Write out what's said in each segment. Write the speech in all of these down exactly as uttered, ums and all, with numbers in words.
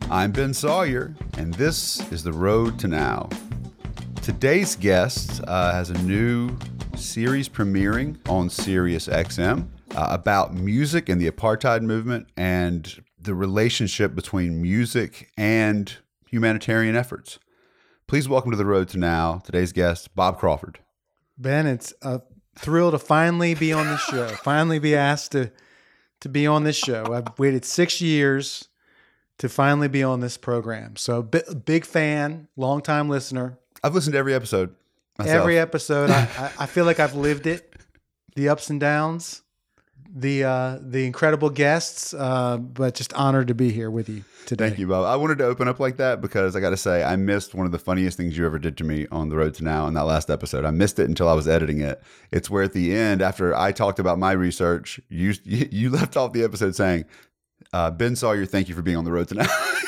I'm Ben Sawyer, and this is The Road to Now. Today's guest uh, has a new series premiering on Sirius X M uh, about music and the apartheid movement and the relationship between music and humanitarian efforts. Please welcome to The Road to Now today's guest, Bob Crawford. Ben, it's a thrill to finally be on this show, finally be asked to to be on this show. I've waited six years to finally be on this program. So b- big fan, longtime listener. I've listened to every episode myself. Every episode. I, I, I feel like I've lived it, the ups and downs, the uh, the incredible guests, uh, but just honored to be here with you today. Thank you, Bob. I wanted to open up like that because I got to say, I missed one of the funniest things you ever did to me on The Road to Now in that last episode. I missed it until I was editing it. It's where at the end, after I talked about my research, you you, you left off the episode saying, uh, Ben Sawyer, thank you for being on The Road to Now.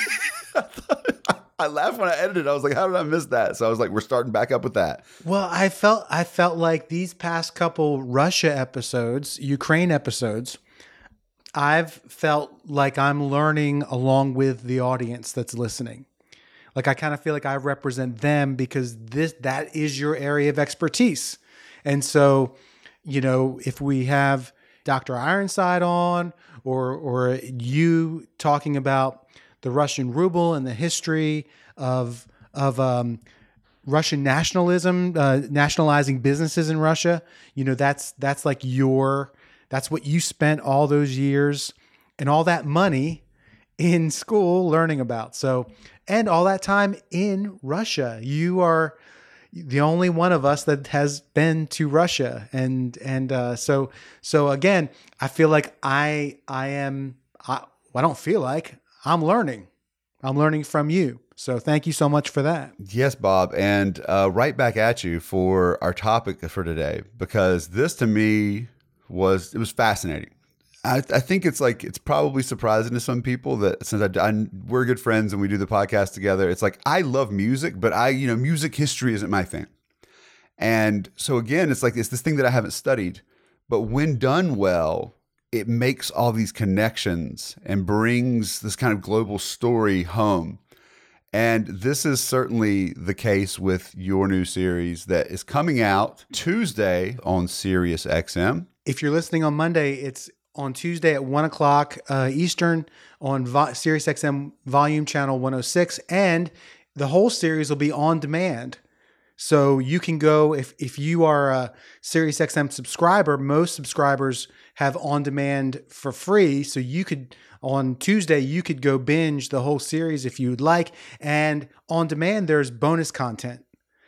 I laughed when I edited. I was like, how did I miss that? So I was like, we're starting back up with that. Well, I felt I felt like these past couple Russia episodes, Ukraine episodes, I've felt like I'm learning along with the audience that's listening. Like I kind of feel like I represent them because this that is your area of expertise. And so, you know, if we have Doctor Ironside on or or you talking about the Russian ruble and the history of of um, Russian nationalism, uh, nationalizing businesses in Russia. You know, that's that's like your that's what you spent all those years and all that money in school learning about. So, and all that time in Russia, you are the only one of us that has been to Russia, and and uh, so so again, I feel like I I am I, I don't feel like. I'm learning. I'm learning from you. So thank you so much for that. Yes, Bob. And uh, right back at you for our topic for today, because this to me was, it was fascinating. I, I think it's like, it's probably surprising to some people that since I, I, we're good friends and we do the podcast together, it's like, I love music, but I, you know, music history isn't my thing. And so again, it's like, it's this thing that I haven't studied, but when done well, it makes all these connections and brings this kind of global story home. And this is certainly the case with your new series that is coming out Tuesday on Sirius X M. If you're listening on Monday, it's on Tuesday at one o'clock uh, Eastern on Vo- Sirius X M Volume Channel one oh six. And the whole series will be on demand. So you can go, if if you are a Sirius X M subscriber, most subscribers have on demand for free. So you could, on Tuesday, you could go binge the whole series if you would like. And on demand, there's bonus content.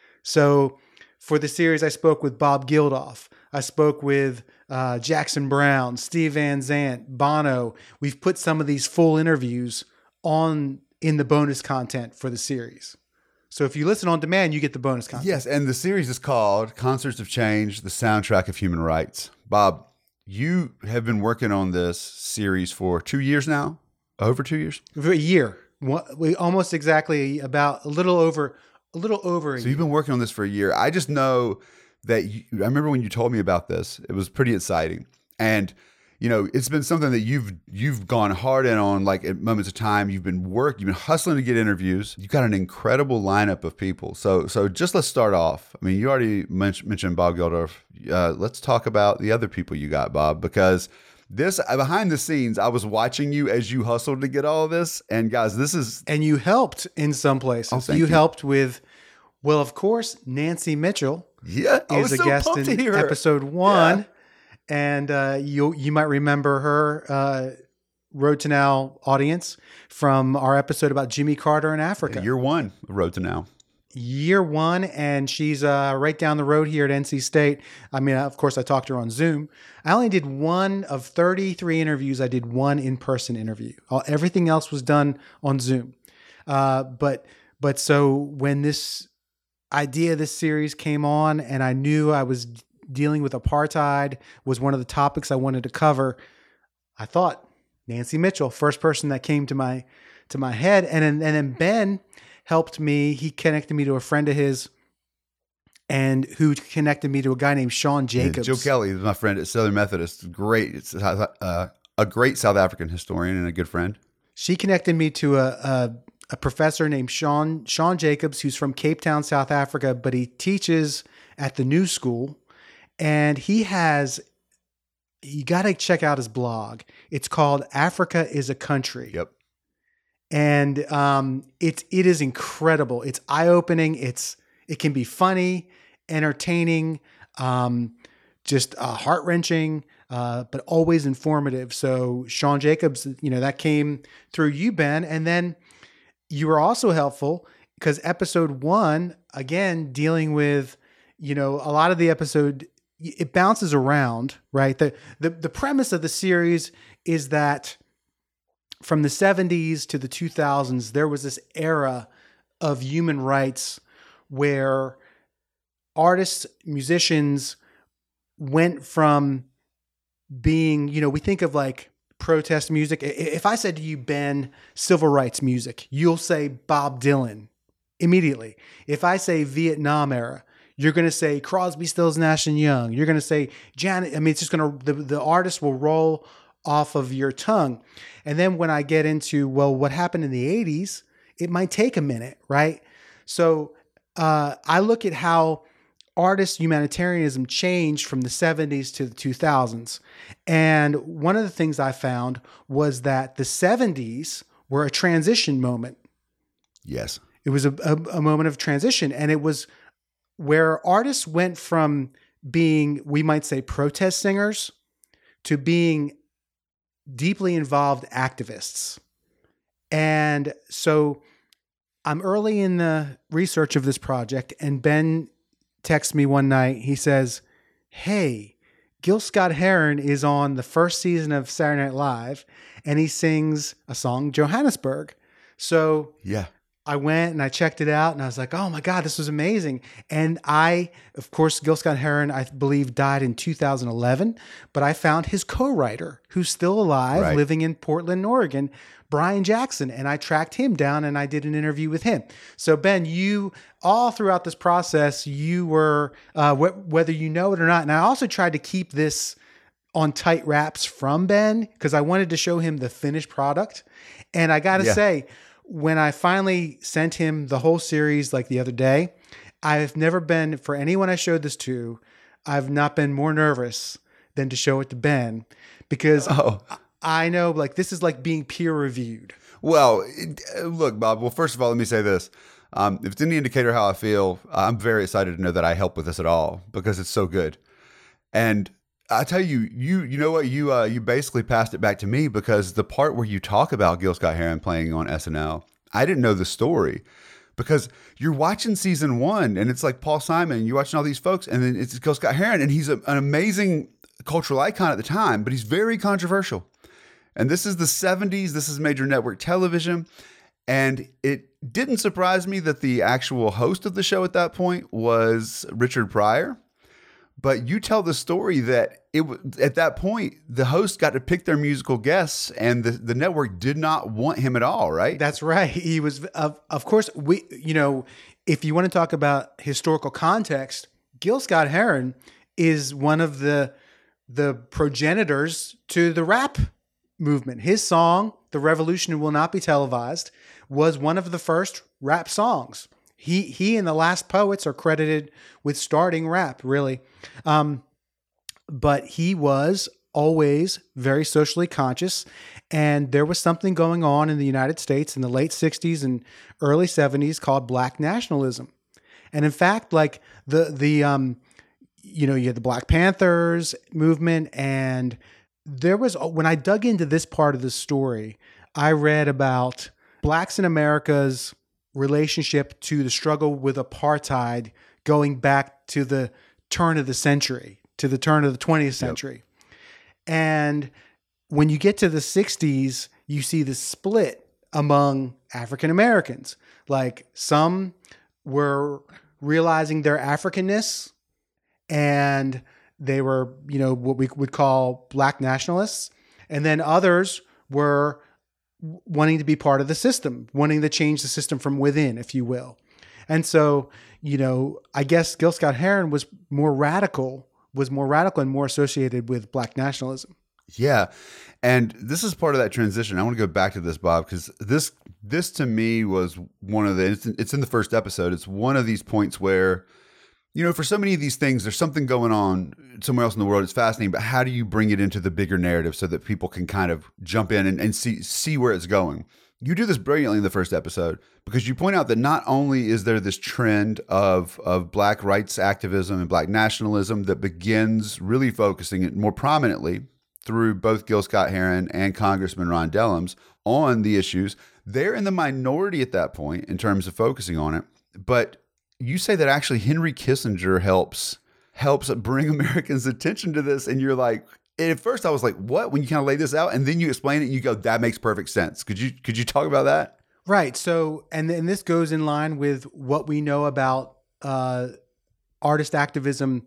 So for the series, I spoke with Bob Geldof. I spoke with uh, Jackson Browne, Steve Van Zandt, Bono. We've put some of these full interviews on in the bonus content for the series. So if you listen on demand, you get the bonus content. Yes, and the series is called Concerts of Change, the Soundtrack of Human Rights. Bob, you have been working on this series for two years now? Over two years? For a year. We almost exactly about a little over a little over a So year. you've been working on this for a year. I just know that you, I remember when you told me about this, it was pretty exciting. And you know, it's been something that you've you've gone hard in on, like at moments of time. You've been work, you've been hustling to get interviews. You've got an incredible lineup of people. So, so just let's start off. I mean, you already mentioned, mentioned Bob Geldof. Uh, let's talk about the other people you got, Bob, because this behind the scenes, I was watching you as you hustled to get all of this. And guys, this is and you helped in some places. Oh, thank you, you. helped with, well, of course, Nancy Mitchell yeah, I is was a so guest pumped to in hear her. episode one. Yeah. And uh, you you might remember her, uh, Road to Now audience, from our episode about Jimmy Carter in Africa. Year one, Road to Now. Year one, and she's uh, right down the road here at N C State. I mean, of course, I talked to her on Zoom. I only did one of thirty-three interviews. I did one in-person interview. All, everything else was done on Zoom. Uh, but but so when this idea of this series came on, and I knew I was dealing with apartheid was one of the topics I wanted to cover, I thought Nancy Mitchell, first person that came to my to my head. And then, and then Ben helped me. He connected me to a friend of his, and who connected me to a guy named Sean Jacobs. Yeah, Joe Kelly is my friend at Southern Methodist. Great. It's uh, a great South African historian and a good friend. She connected me to a, a a professor named Sean Sean Jacobs, who's from Cape Town, South Africa, but he teaches at the New School, and he has. You got to check out his blog. It's called Africa is a Country. Yep. And um, it's it is incredible. It's eye opening. It's it can be funny, entertaining, um, just uh, heart wrenching, uh, but always informative. So Sean Jacobs, you know, that came through you, Ben, and then you were also helpful because episode one, again, dealing with, you know, a lot of the episode. It bounces around, right? The, the the premise of the series is that from the seventies to the two thousands, there was this era of human rights where artists, musicians went from being, you know, we think of like protest music. If I said to you, Ben, civil rights music, you'll say Bob Dylan immediately. If I say Vietnam era, you're going to say Crosby, Stills, Nash and Young. You're going to say Janet. I mean, it's just going to, the, the artist will roll off of your tongue. And then when I get into, well, what happened in the eighties, it might take a minute, right? So uh, I look at how artist humanitarianism changed from the seventies to the two thousands. And one of the things I found was that the seventies were a transition moment. Yes. It was a, a, a moment of transition. And it was where artists went from being, we might say, protest singers to being deeply involved activists. And so I'm early in the research of this project, and Ben texts me one night. He says, hey, Gil Scott-Heron is on the first season of Saturday Night Live, and he sings a song, Johannesburg. So yeah. I went and I checked it out and I was like, oh my God, this was amazing. And I, of course, Gil Scott-Heron, I believe, died in two thousand eleven, but I found his co-writer who's still alive, right. living in Portland, Oregon, Brian Jackson. And I tracked him down and I did an interview with him. So Ben, you, all throughout this process, you were, uh, wh- whether you know it or not, and I also tried to keep this on tight wraps from Ben because I wanted to show him the finished product. And I got to yeah. say, when I finally sent him the whole series like the other day, I've never been, for anyone I showed this to, I've not been more nervous than to show it to Ben because oh. I know like this is like being peer reviewed. Well, it, look, Bob, well, first of all, let me say this. Um, if it's any indicator how I feel, I'm very excited to know that I help with this at all because it's so good. And I tell you, you you know what, you uh, you basically passed it back to me because the part where you talk about Gil Scott-Heron playing on S N L, I didn't know the story because you're watching season one and it's like Paul Simon, and you're watching all these folks, and then it's Gil Scott-Heron, and he's a, an amazing cultural icon at the time, but he's very controversial. And this is the seventies, this is major network television, and it didn't surprise me that the actual host of the show at that point was Richard Pryor. But you tell the story that it at that point, the host got to pick their musical guests and the, the network did not want him at all, right? That's right. He was, of, of course, we, you know, if you want to talk about historical context, Gil Scott-Heron is one of the, the progenitors to the rap movement. His song, The Revolution Will Not Be Televised, was one of the first rap songs. He he and the Last Poets are credited with starting rap, really. Um, but he was always very socially conscious, and there was something going on in the United States in the late sixties and early seventies called Black nationalism. And in fact, like the the um, you know, you had the Black Panthers movement, and there was, when I dug into this part of the story, I read about Blacks in America's relationship to the struggle with apartheid going back to the turn of the century, to the turn of the twentieth century. Yep. And when you get to the sixties, you see the split among African Americans. Like some were realizing their Africanness and they were, you know, what we would call Black nationalists. And then others were wanting to be part of the system, wanting to change the system from within, if you will. And so, you know, I guess Gil Scott-Heron was more radical, was more radical and more associated with Black nationalism. Yeah. And this is part of that transition. I want to go back to this, Bob, because this this to me was one of the, it's, it's in the first episode. It's one of these points where, you know, for so many of these things, there's something going on somewhere else in the world. It's fascinating, but how do you bring it into the bigger narrative so that people can kind of jump in and, and see see where it's going? You do this brilliantly in the first episode because you point out that not only is there this trend of, of Black rights activism and Black nationalism that begins really focusing it more prominently through both Gil Scott-Heron and Congressman Ron Dellums on the issues. They're in the minority at that point in terms of focusing on it, but you say that actually Henry Kissinger helps helps bring Americans' attention to this. And you're like, at first I was like, what? When you kind of lay this out and then you explain it and you go, that makes perfect sense. Could you could you talk about that? Right. So, and, and this goes in line with what we know about uh, artist activism.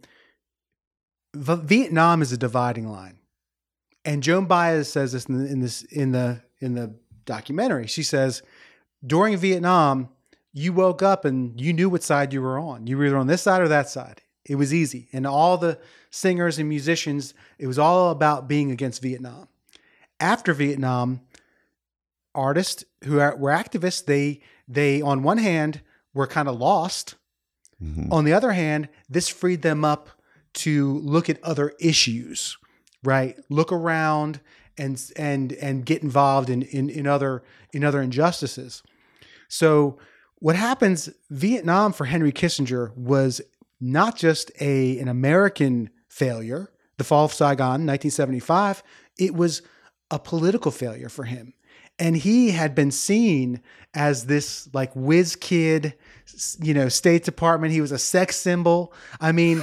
V- Vietnam is a dividing line. And Joan Baez says this in, the, in this in the in the documentary. She says, during Vietnam, you woke up and you knew what side you were on. You were either on this side or that side. It was easy. And all the singers and musicians, it was all about being against Vietnam. After Vietnam, artists who are, were activists, they, they, on one hand, were kind of lost. Mm-hmm. On the other hand, this freed them up to look at other issues, right? Look around and, and, and get involved in, in, in other, in other injustices. So, what happens, Vietnam for Henry Kissinger was not just a an American failure, the fall of Saigon, nineteen seventy-five, it was a political failure for him. And he had been seen as this like whiz kid, you know, State Department. He was a sex symbol. I mean,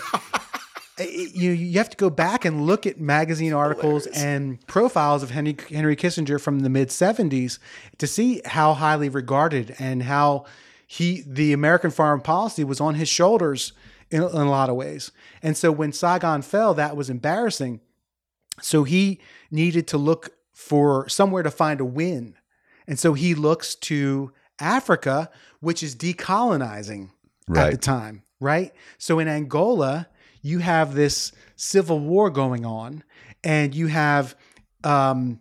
you you have to go back and look at magazine articles Hilarious. and profiles of Henry Henry Kissinger from the mid seventies to see how highly regarded and how he the American foreign policy was on his shoulders in, in a lot of ways. And so when Saigon fell, that was embarrassing. So he needed to look for somewhere to find a win. And so he looks to Africa, which is decolonizing right. at the time, right? So in Angola, you have this civil war going on, and you have um,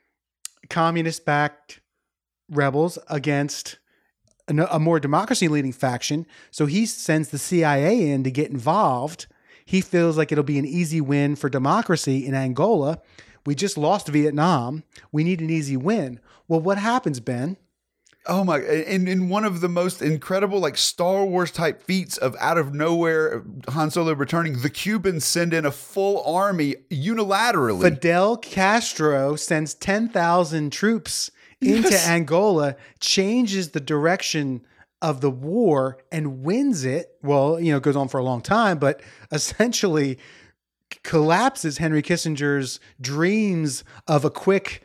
communist-backed rebels against a, a more democracy-leaning faction. So he sends the C I A in to get involved. He feels like it'll be an easy win for democracy in Angola. We just lost Vietnam. We need an easy win. Well, what happens, Ben? Oh my, and in one of the most incredible, like Star Wars type feats of out of nowhere, Han Solo returning, the Cubans send in a full army unilaterally. Fidel Castro sends ten thousand troops into yes. Angola, changes the direction of the war and wins it. Well, you know, it goes on for a long time, but essentially collapses Henry Kissinger's dreams of a quick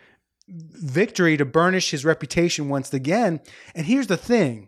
victory to burnish his reputation once again. And here's the thing.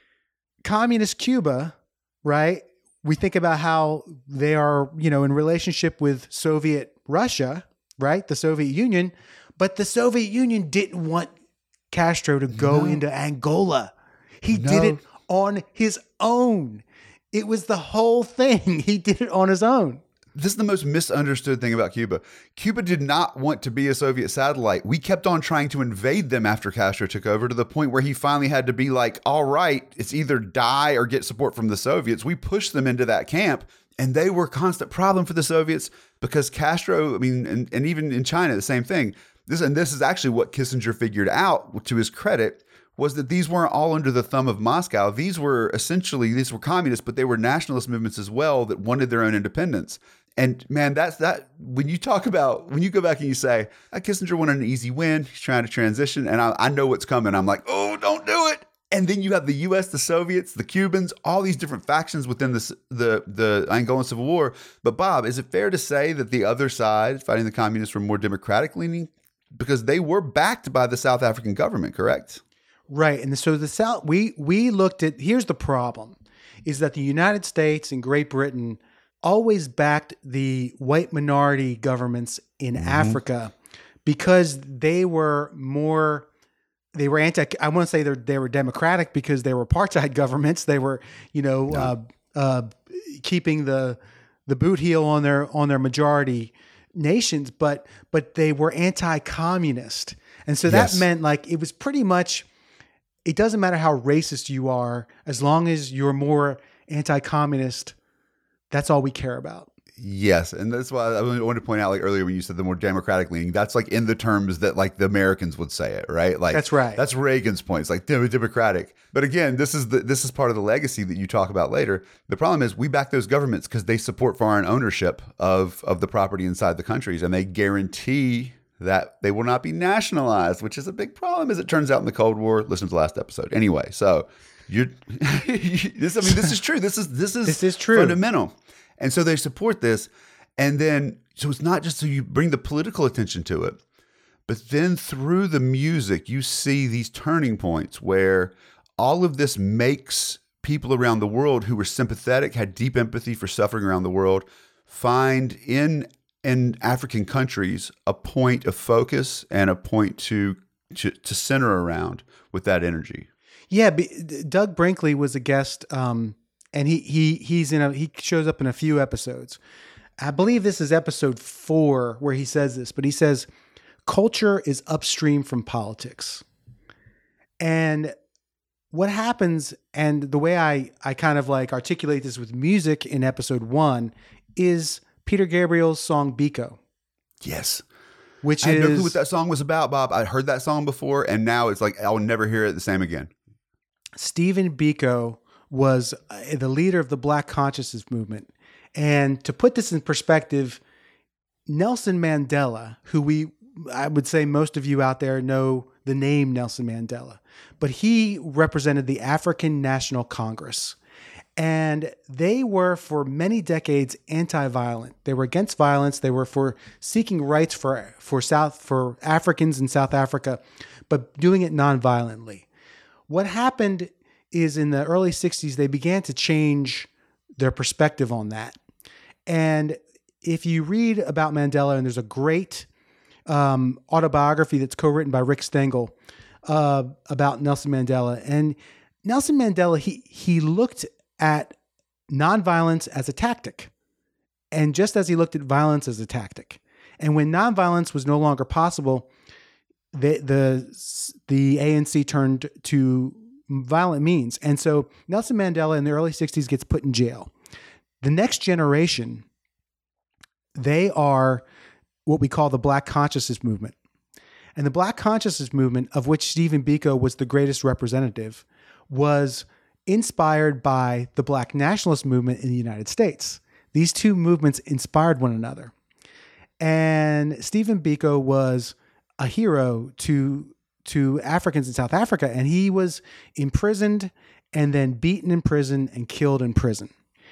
Communist Cuba, right? We think about how they are, you know, in relationship with Soviet Russia, right? The Soviet Union. But the Soviet Union didn't want Castro to go no. into Angola. He no. did it on his own. It was the whole thing. He did it on his own. This is the most misunderstood thing about Cuba. Cuba did not want to be a Soviet satellite. We kept on trying to invade them after Castro took over, to the point where he finally had to be like, all right, it's either die or get support from the Soviets. We pushed them into that camp, and they were a constant problem for the Soviets because Castro, I mean, and, and even in China, the same thing. This And this is actually what Kissinger figured out, to his credit, was that these weren't all under the thumb of Moscow. These were essentially, these were communists, but they were nationalist movements as well that wanted their own independence. And man, that's that. When you talk about, when you go back and you say, ah, Kissinger wanted an easy win, he's trying to transition, and I, I know what's coming. I'm like, oh, don't do it. And then you have the U S, the Soviets, the Cubans, all these different factions within the, the, the Angolan Civil War. But Bob, is it fair to say that the other side, fighting the communists, were more democratic leaning? Because they were backed by the South African government, correct? Right. And so the South, we, we looked at, here's the problem, is that the United States and Great Britain always backed the white minority governments in mm-hmm. Africa because they were more, they were anti, I want to say they they were democratic because they were apartheid governments. They were, you know, no. uh, uh, keeping the, the boot heel on their, on their majority nations, but, but they were anti-communist. And so that yes. meant like, it was pretty much it doesn't matter how racist you are, as long as you're more anti-communist, that's all we care about. Yes, and that's why I wanted to point out, like earlier when you said the more democratic leaning, that's like in the terms that like the Americans would say it, right? Like that's right. That's Reagan's point. It's like democratic. But again, this is the this is part of the legacy that you talk about later. The problem is we back those governments because they support foreign ownership of of the property inside the countries, and they guarantee that they will not be nationalized, which is a big problem, as it turns out in the Cold War. Listen to the last episode. Anyway, so you're this. I mean, this is true. This is this is this is true. Fundamental. And so they support this. And then, so it's not just so you bring the political attention to it, but then through the music, you see these turning points where all of this makes people around the world who were sympathetic, had deep empathy for suffering around the world, find in, in African countries a point of focus and a point to, to, to center around with that energy. Yeah. Doug Brinkley was a guest, um, And he he he's in a he shows up in a few episodes. I believe this is episode four where he says this, but he says culture is upstream from politics. And what happens, and the way I I kind of like articulate this with music in episode one, is Peter Gabriel's song Biko. Yes. Which I had is no clue what that song was about, Bob. I heard that song before, and now it's like I'll never hear it the same again. Stephen Biko was the leader of the Black Consciousness movement. And to put this in perspective, Nelson Mandela, who we, I would say most of you out there know the name Nelson Mandela, but he represented the African National Congress. And they were for many decades anti-violent. They were against violence. They were for seeking rights for, for South, for Africans in South Africa, but doing it non-violently. What happened is in the early sixties, they began to change their perspective on that. And if you read about Mandela, and there's a great um, autobiography that's co-written by Rick Stengel uh, about Nelson Mandela. And Nelson Mandela, he he looked at nonviolence as a tactic. And just as he looked at violence as a tactic. And when nonviolence was no longer possible, the the, the A N C turned to violent means. And so Nelson Mandela in the early sixties gets put in jail. The next generation, they are what we call the Black Consciousness movement. And the Black Consciousness movement, of which Stephen Biko was the greatest representative, was inspired by the Black nationalist movement in the United States. These two movements inspired one another. And Stephen Biko was a hero to to Africans in South Africa, and he was imprisoned and then beaten in prison and killed in prison.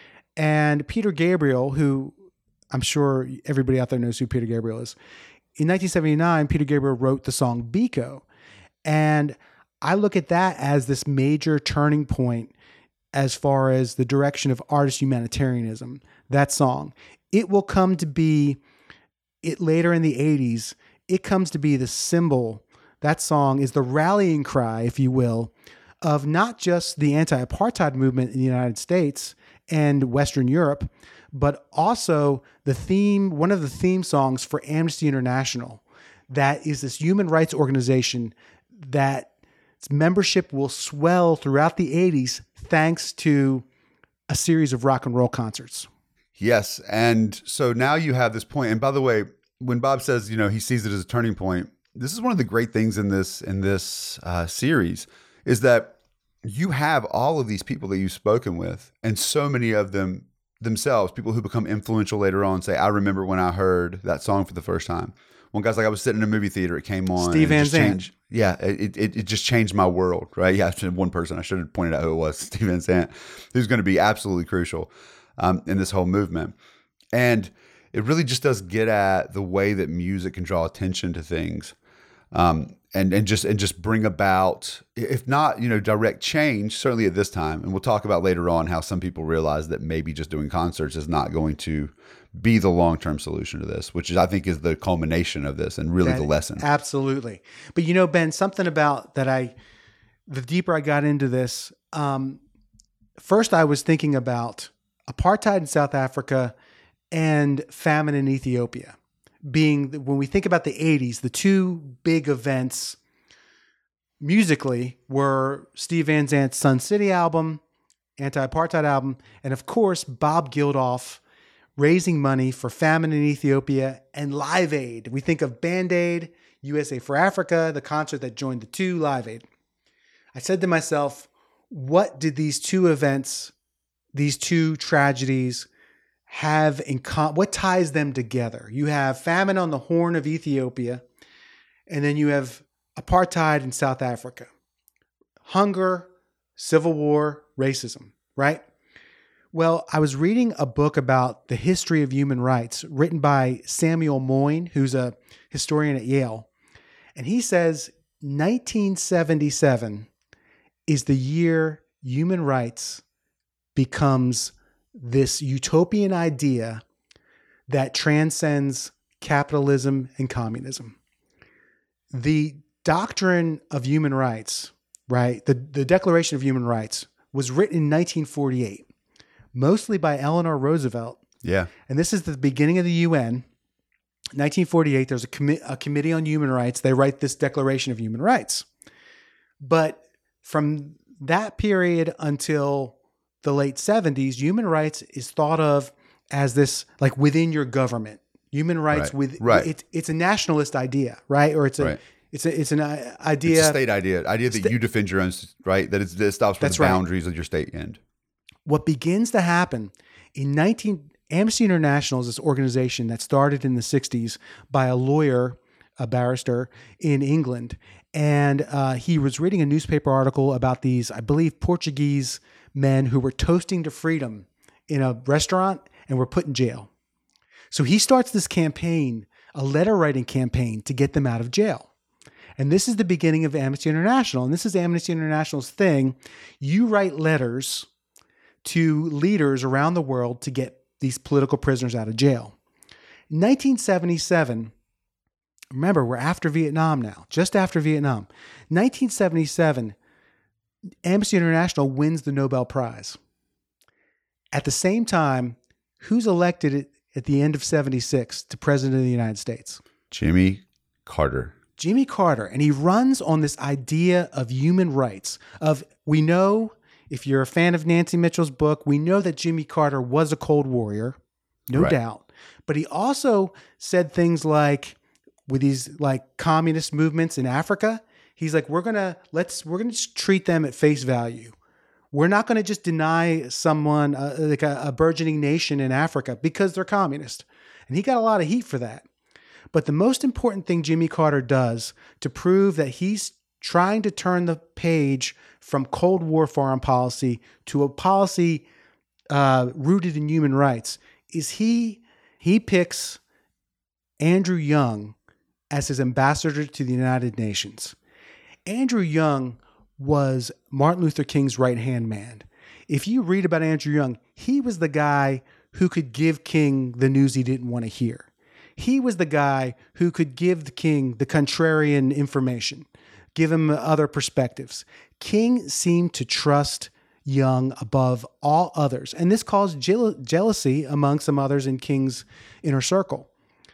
And Peter Gabriel, who I'm sure everybody out there knows who Peter Gabriel is, in nineteen seventy-nine, Peter Gabriel wrote the song Biko. And I look at that as this major turning point as far as the direction of artist humanitarianism, that song. It will come to be, it later in the eighties, it comes to be the symbol. That song is the rallying cry, if you will, of not just the anti-apartheid movement in the United States and Western Europe, but also the theme, one of the theme songs for Amnesty International, that is this human rights organization that its membership will swell throughout the eighties thanks to a series of rock and roll concerts. Yes. And so now you have this point. And by the way, when Bob says, you know, he sees it as a turning point, this is one of the great things in this in this uh, series is that you have all of these people that you've spoken with, and so many of them themselves, people who become influential later on, say, I remember when I heard that song for the first time. One guy's like, I was sitting in a movie theater, it came on. Steve Van Zandt. Yeah, it, it it just changed my world, right? Yeah, one person, I should have pointed out who it was, Steve Van Zandt, who's going to be absolutely crucial um, in this whole movement. And it really just does get at the way that music can draw attention to things. Um, and, and just and just bring about, if not, you know, direct change, certainly at this time. And we'll talk about later on how some people realize that maybe just doing concerts is not going to be the long-term solution to this, which is, I think, is the culmination of this and really That, the lesson. Absolutely. But, you know, Ben, something about that I, the deeper I got into this, um, first I was thinking about apartheid in South Africa and famine in Ethiopia. Being, when we think about the eighties, the two big events musically were Steve Van Zandt's Sun City album, anti-apartheid album, and of course, Bob Geldof raising money for famine in Ethiopia, and Live Aid. We think of Band-Aid, U S A for Africa, the concert that joined the two, Live Aid. I said to myself, what did these two events, these two tragedies have in common? What ties them together? You have famine on the Horn of Ethiopia, and then you have apartheid in South Africa. Hunger, civil war, racism, right? Well, I was reading a book about the history of human rights written by Samuel Moyn, who's a historian at Yale. And he says nineteen seventy-seven is the year human rights becomes this utopian idea that transcends capitalism and communism. The doctrine of human rights, right? The, the Declaration of Human Rights was written in nineteen forty-eight, mostly by Eleanor Roosevelt. Yeah. And this is the beginning of the U N. nineteen forty-eight, there's a, commi- a Committee on Human Rights. They write this Declaration of Human Rights. But from that period until the late seventies, human rights is thought of as this, like within your government. Human rights Right. with Right. It's it's a nationalist idea, right? Or it's a Right. it's a it's an uh, idea. It's a state idea, idea that Sta- you defend your own, right? That, it's, that it stops where That's the right. boundaries of your state end. What begins to happen in nineteen Amnesty International is this organization that started in the sixties by a lawyer, a barrister in England. And uh, he was reading a newspaper article about these, I believe, Portuguese men who were toasting to freedom in a restaurant and were put in jail. So he starts this campaign, a letter writing campaign to get them out of jail. And this is the beginning of Amnesty International. And this is Amnesty International's thing. You write letters to leaders around the world to get these political prisoners out of jail. In nineteen seventy-seven, remember, we're after Vietnam now, just after Vietnam. nineteen seventy-seven, Amnesty International wins the Nobel Prize. At the same time, who's elected at the end of seventy-six to President of the United States? Jimmy Carter. Jimmy Carter. And he runs on this idea of human rights, of we know, if you're a fan of Nancy Mitchell's book, we know that Jimmy Carter was a Cold Warrior, no Right. doubt. But he also said things like, with these like communist movements in Africa, he's like, we're gonna let's we're gonna just treat them at face value. We're not gonna just deny someone uh, like a, a burgeoning nation in Africa because they're communist. And he got a lot of heat for that. But the most important thing Jimmy Carter does to prove that he's trying to turn the page from Cold War foreign policy to a policy uh, rooted in human rights is he he picks Andrew Young as his ambassador to the United Nations. Andrew Young was Martin Luther King's right-hand man. If you read about Andrew Young, he was the guy who could give King the news he didn't want to hear. He was the guy who could give the King the contrarian information, give him other perspectives. King seemed to trust Young above all others, and this caused jeal- jealousy among some others in King's inner circle.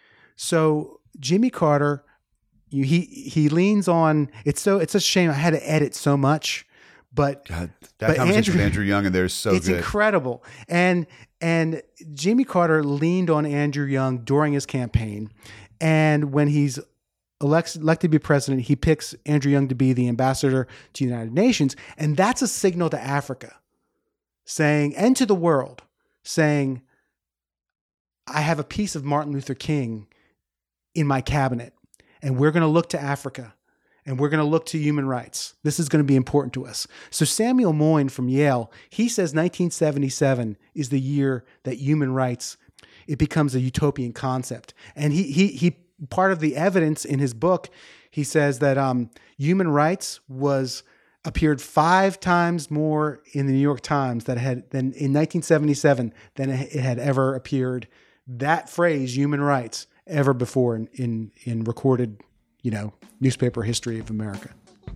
So Jimmy Carter, you, he he leans on. It's so it's a shame I had to edit so much, but God, that but conversation Andrew- with Andrew Young in there is so it's good. incredible. And and Jimmy Carter leaned on Andrew Young during his campaign, and when he's elects, elected to be president, he picks Andrew Young to be the ambassador to the United Nations, and that's a signal to Africa, saying and to the world, saying, I have a piece of Martin Luther King in my cabinet, and we're going to look to Africa. And we're going to look to human rights. This is going to be important to us. So Samuel Moyn from Yale, he says nineteen seventy-seven is the year that human rights, it becomes a utopian concept. And he he he part of the evidence in his book, he says that um, human rights was appeared five times more in the New York Times that had than in nineteen seventy-seven than it had ever appeared. That phrase, human rights, ever before in in, in recorded, you know, newspaper history of America.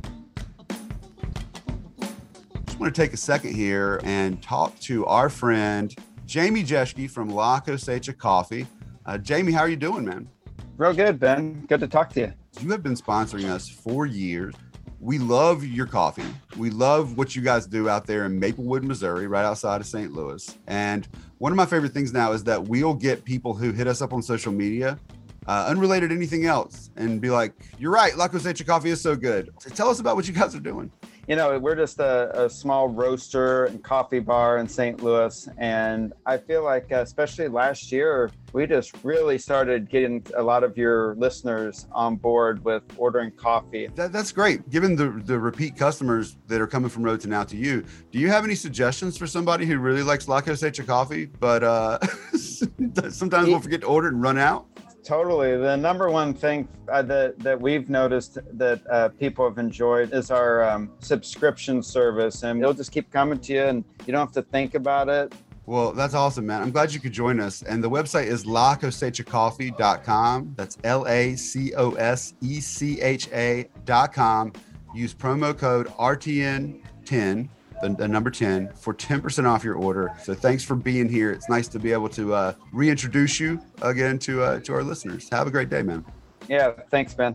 Just want to take a second here and talk to our friend Jamie Jeschke from La Cosecha Coffee. Uh, Jamie, how are you doing, man? Real good, Ben. Good to talk to you. You have been sponsoring us for years. we love your coffee. We love what you guys do out there in Maplewood, Missouri, right outside of Saint Louis. And one of my favorite things now is that we'll get people who hit us up on social media, uh, unrelated to anything else, and be like, you're right, La Cosecha coffee is so good. So tell us about what you guys are doing. You know, we're just a, a small roaster and coffee bar in Saint Louis. And I feel like, uh, especially last year, we just really started getting a lot of your listeners on board with ordering coffee. That, that's great. Given the, the repeat customers that are coming from Road to Now to you, do you have any suggestions for somebody who really likes La Cosecha coffee, but uh, sometimes we'll forget to order it and run out? Totally. The number one thing uh, that, that we've noticed that uh, people have enjoyed is our um, subscription service. And it'll just keep coming to you and you don't have to think about it. Well, that's awesome, man. I'm glad you could join us. And the website is la cosecha coffee dot com. That's L A C O S E C H A dot com. Use promo code R T N ten, the, the number ten, for ten percent off your order. So thanks for being here. It's nice to be able to uh, reintroduce you again to uh, to our listeners. Have a great day, man. Yeah, thanks, Ben.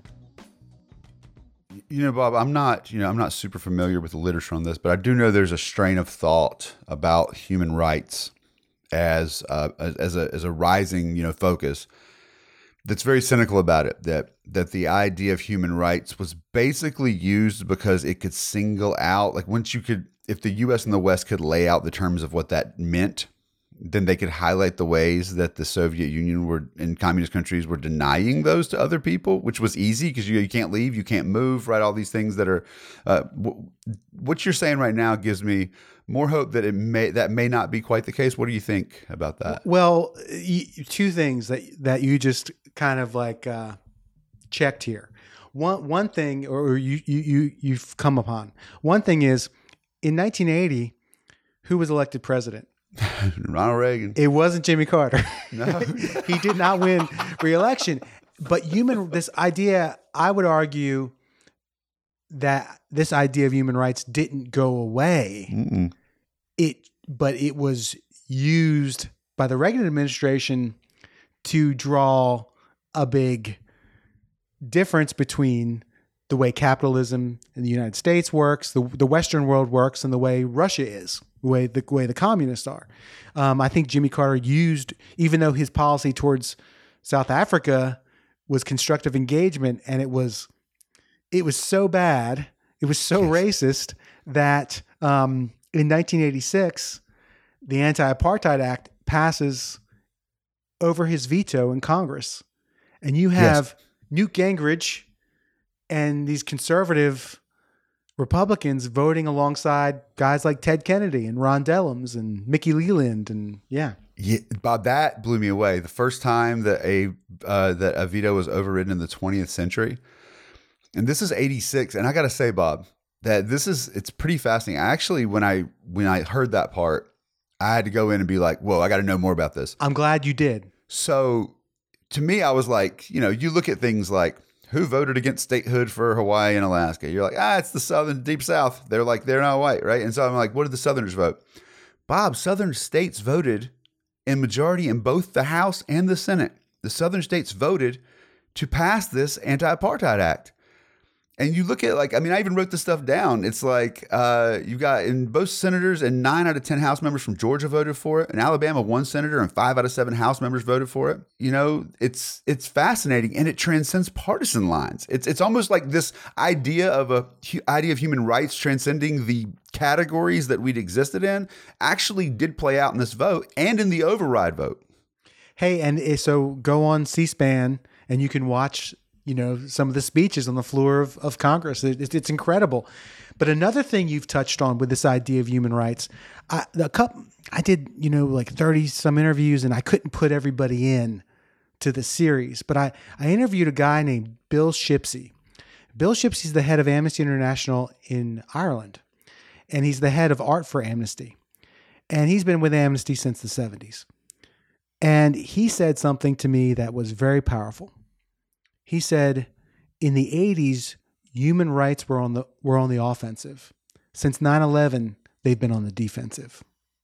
You know, Bob, I'm not, you know, I'm not super familiar with the literature on this, but I do know there's a strain of thought about human rights as uh, as a as a rising, you know, focus that's very cynical about it. That that the idea of human rights was basically used because it could single out, like once you could, if the U S and the West could lay out the terms of what that meant, then they could highlight the ways that the Soviet Union were and communist countries were denying those to other people, which was easy because you, you can't leave, you can't move, right? All these things that are, uh, w- what you're saying right now gives me more hope that it may, that may not be quite the case. What do you think about that? Well, y- two things that, that you just kind of like uh, checked here. One, one thing, or you, you, you, you've come upon, one thing is in nineteen eighty, who was elected president? Ronald Reagan. It wasn't Jimmy Carter. No. He did not win re-election. But human, this idea, I would argue that this idea of human rights didn't go away. Mm-mm. It, but it was used by the Reagan administration to draw a big difference between the way capitalism in the United States works, the the Western world works, and the way Russia is, the way the way the communists are. Um, I think Jimmy Carter used, even though his policy towards South Africa was constructive engagement, and it was it was so bad, it was so racist that um, in nineteen eighty-six, the Anti-Apartheid Act passes over his veto in Congress, and you have yes. Newt Gingrich and these conservative Republicans voting alongside guys like Ted Kennedy and Ron Dellums and Mickey Leland, and yeah, yeah, Bob, that blew me away. The first time that a uh, that a veto was overridden in the twentieth century, and this is eighty-six. And I got to say, Bob, that this is it's pretty fascinating. Actually, when I when I heard that part, I had to go in and be like, "Whoa, I got to know more about this." I'm glad you did. So, to me, I was like, you know, you look at things like, who voted against statehood for Hawaii and Alaska? You're like, ah, it's the Southern Deep South. They're like, they're not white, right? And so I'm like, what did the Southerners vote? Bob, Southern states voted in majority in both the House and the Senate. The Southern states voted to pass this Anti-Apartheid Act. And you look at like, I mean, I even wrote this stuff down. It's like uh, you got in both senators and nine out of ten House members from Georgia voted for it. In Alabama, one senator and five out of seven House members voted for it. You know, it's it's fascinating and it transcends partisan lines. It's it's almost like this idea of a idea of human rights transcending the categories that we'd existed in actually did play out in this vote and in the override vote. Hey, and so go on C-SPAN and you can watch, you know, some of the speeches on the floor of, of Congress. It, it's incredible. But another thing you've touched on with this idea of human rights, I, a couple, I did, you know, like thirty some interviews and I couldn't put everybody in to the series, but I, I interviewed a guy named Bill Shipsey. Bill Shipsey's the head of Amnesty International in Ireland, and he's the head of Art for Amnesty. And he's been with Amnesty since the seventies. And he said something to me that was very powerful. He said, in the eighties, human rights were on the were on the offensive. Since nine eleven, they've been on the defensive.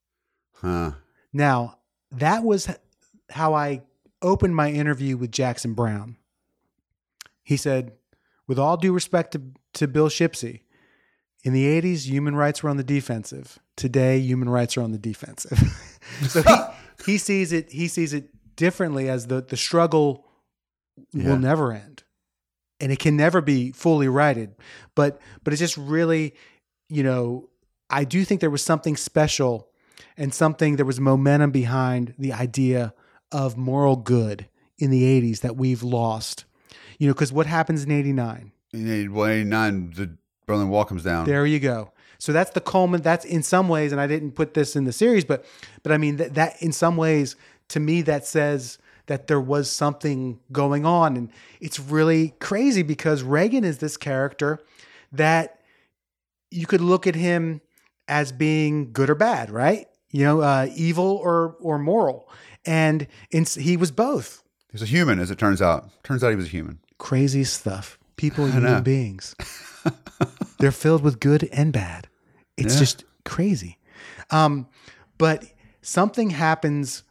Huh. Now, that was how I opened my interview with Jackson Brown. He said, with all due respect to, to Bill Shipsey, in the eighties, human rights were on the defensive. Today, human rights are on the defensive. So he, he sees it. He sees it differently, as the the struggle Yeah. will never end, and it can never be fully righted. But but it's just really, you know, I do think there was something special, and something there was momentum behind the idea of moral good in the eighties that we've lost. You know, because what happens in eighty-nine? In eighty-nine, the Berlin Wall comes down. There you go. So that's the culmin. That's in some ways, and I didn't put this in the series, but but I mean that, that in some ways, to me, that says that there was something going on, and it's really crazy because Reagan is this character that you could look at him as being good or bad, right? You know, uh, evil or or moral, and in, he was both. He's a human, as it turns out. Turns out he was a human. Crazy stuff. People, know. human beings. They're filled with good and bad. It's Yeah. just crazy. Um, but something happens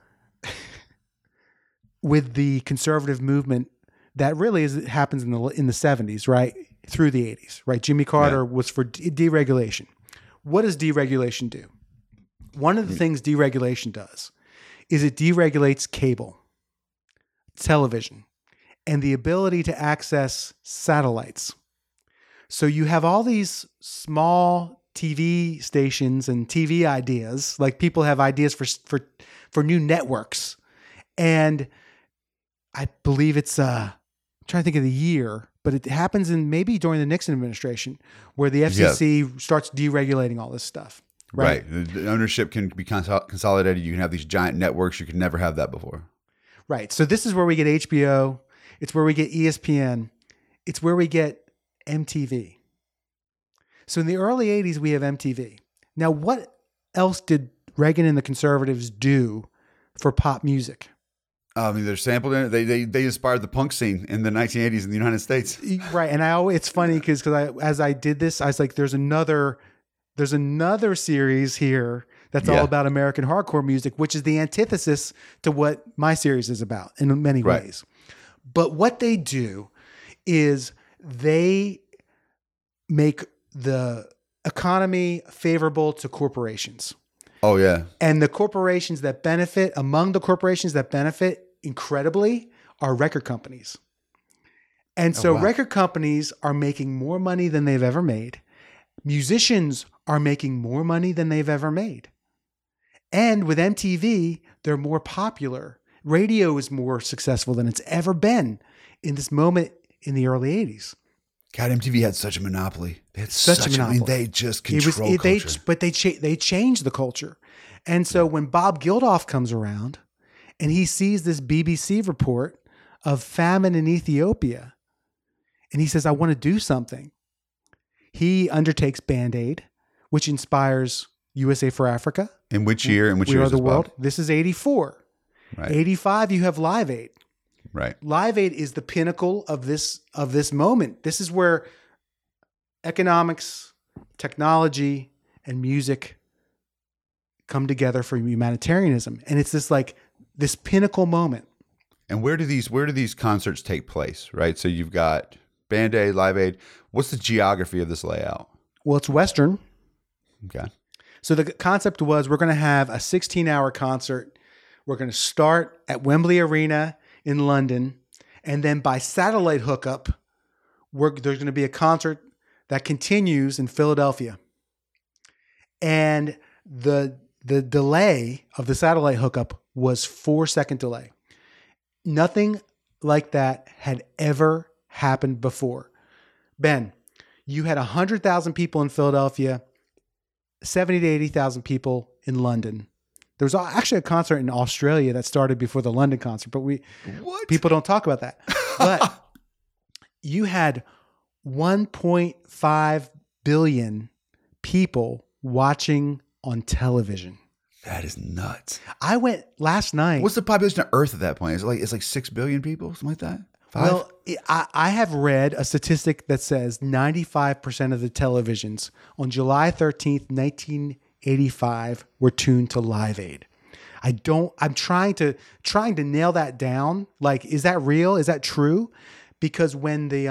with the conservative movement that really is happens in the in the seventies, right? Through the eighties, right? Jimmy Carter Yeah. was for de- deregulation. What does deregulation do? One of the things deregulation does is it deregulates cable, television, and the ability to access satellites. So you have all these small T V stations and T V ideas, like people have ideas for for for new networks. And I believe it's uh I'm trying to think of the year, but it happens in maybe during the Nixon administration where the F C C Yeah. starts deregulating all this stuff. Right. Right. The the ownership can be consol- consolidated. You can have these giant networks. You could never have that before. Right. So this is where we get H B O. It's where we get E S P N. It's where we get M T V. So in the early eighties, we have M T V. Now, what else did Reagan and the conservatives do for pop music? I mean, they're sampled in it. They, they, they inspired the punk scene in the nineteen eighties in the United States. Right. And I always, it's funny because because I as I did this, I was like, there's another there's another series here that's Yeah. all about American hardcore music, which is the antithesis to what my series is about in many Right. ways. But what they do is they make the economy favorable to corporations. Oh, yeah. And the corporations that benefit, among the corporations that benefit incredibly, are record companies. And so Oh, wow. record companies are making more money than they've ever made. Musicians are making more money than they've ever made. And with M T V, they're more popular. Radio is more successful than it's ever been in this moment in the early eighties. God, M T V had such a monopoly. They had Such such, a I mean, monopoly. they just It was, controlled it, they, culture. but they cha- they changed the culture. And so when Bob Geldof comes around and he sees this B B C report of famine in Ethiopia, and he says, I want to do something. He undertakes Band-Aid, which inspires U S A for Africa. In which year? In which We year Are is the this, World. Bob? This is eighty-four. Right. eighty-five, you have Live Aid. Right. Live Aid is the pinnacle of this of this moment. This is where economics, technology, and music come together for humanitarianism. And it's this like this pinnacle moment. And where do these where do these concerts take place? Right. So you've got Band Aid, Live Aid. What's the geography of this layout? Well, it's Western. Okay. So the concept was we're going to have a sixteen-hour concert. We're going to start at Wembley Arena in London, and then by satellite hookup, we're, there's going to be a concert that continues in Philadelphia. And the the delay of the satellite hookup was four-second delay. Nothing like that had ever happened before. Ben, you had one hundred thousand people in Philadelphia, seventy to eighty thousand people in London. There was actually a concert in Australia that started before the London concert, but we What? people don't talk about that. But you had one point five billion people watching on television. That is nuts. I went last night. What's the population of Earth at that point? Is it like it's like six billion people, something like that? Five? Well, I, I have read a statistic that says ninety-five percent of the televisions on July thirteenth, nineteen eighty-five were tuned to Live Aid. I don't, I'm trying to, trying to nail that down. Like, is that real? Is that true? Because when the, um,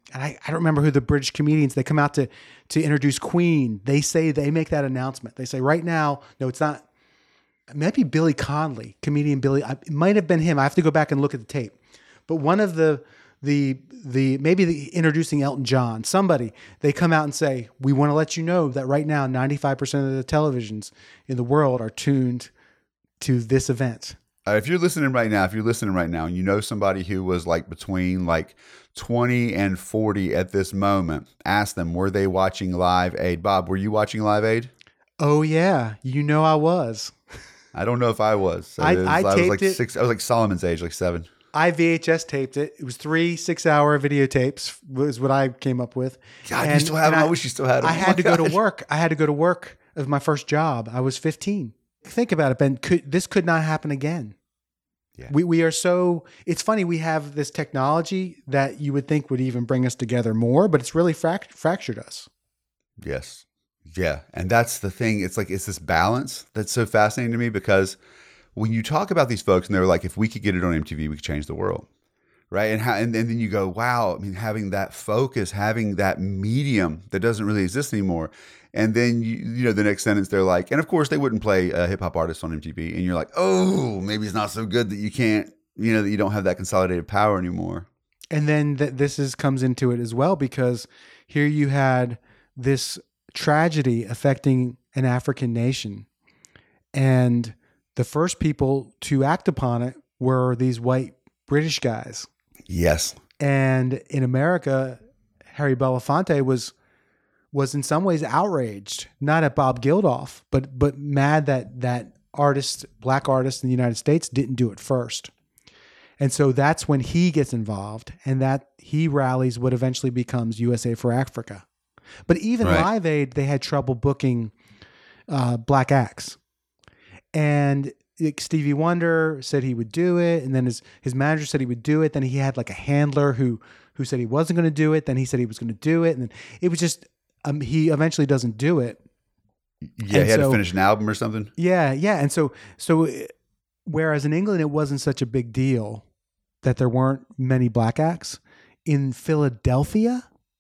and I, I don't remember who the British comedians, they come out to, to introduce Queen. They say, they make that announcement. They say right now, no, it's not, it might be Billy Connolly, comedian Billy. It might have been him. I have to go back and look at the tape. But one of the, the, the, maybe the introducing Elton John, somebody, they come out and say, we want to let you know that right now, ninety-five percent of the televisions in the world are tuned to this event. Uh, if you're listening right now, if you're listening right now and you know somebody who was like between like twenty and forty at this moment, ask them, were they watching Live Aid? Bob, were you watching Live Aid? Oh yeah. You know, I was. I don't know if I was. So I, it was I, I was taped like it. six. I was like Solomon's age, like seven. I V H S taped it. It was three six-hour videotapes was what I came up with. God, you still have them? I, I wish you still had them. I Oh had my to go gosh. to work. I had to go to work as my first job. I was fifteen. Think about it, Ben. Could, this could not happen again. Yeah. We we are so, it's funny, we have this technology that you would think would even bring us together more, but it's really fract- fractured us. Yes. Yeah. And that's the thing. It's like, it's this balance that's so fascinating to me, because when you talk about these folks and they're like, if we could get it on M T V, we could change the world. Right. And how, and, and then you go, wow, I mean, having that focus, having that medium that doesn't really exist anymore. And then, you, you know, the next sentence, they're like, and of course they wouldn't play a hip hop artist on M T V. And you're like, oh, maybe it's not so good that you can't, you know, that you don't have that consolidated power anymore. And then th- this is comes into it as well, because here you had this tragedy affecting an African nation. And the first people to act upon it were these white British guys. Yes. And in America, Harry Belafonte was was in some ways outraged, not at Bob Geldof, but but mad that that artist, black artist in the United States didn't do it first. And so that's when he gets involved, and that he rallies what eventually becomes U S A for Africa. But even Right. Live Aid, they had trouble booking uh, black acts. And like, Stevie Wonder said he would do it, and then his his manager said he would do it. Then he had like a handler who who said he wasn't going to do it. Then he said he was going to do it, and then it was just um, he eventually doesn't do it. Yeah. And he had so- to finish an album or something. Yeah, yeah. And so so uh, whereas in England it wasn't such a big deal that there weren't many black acts, in Philadelphia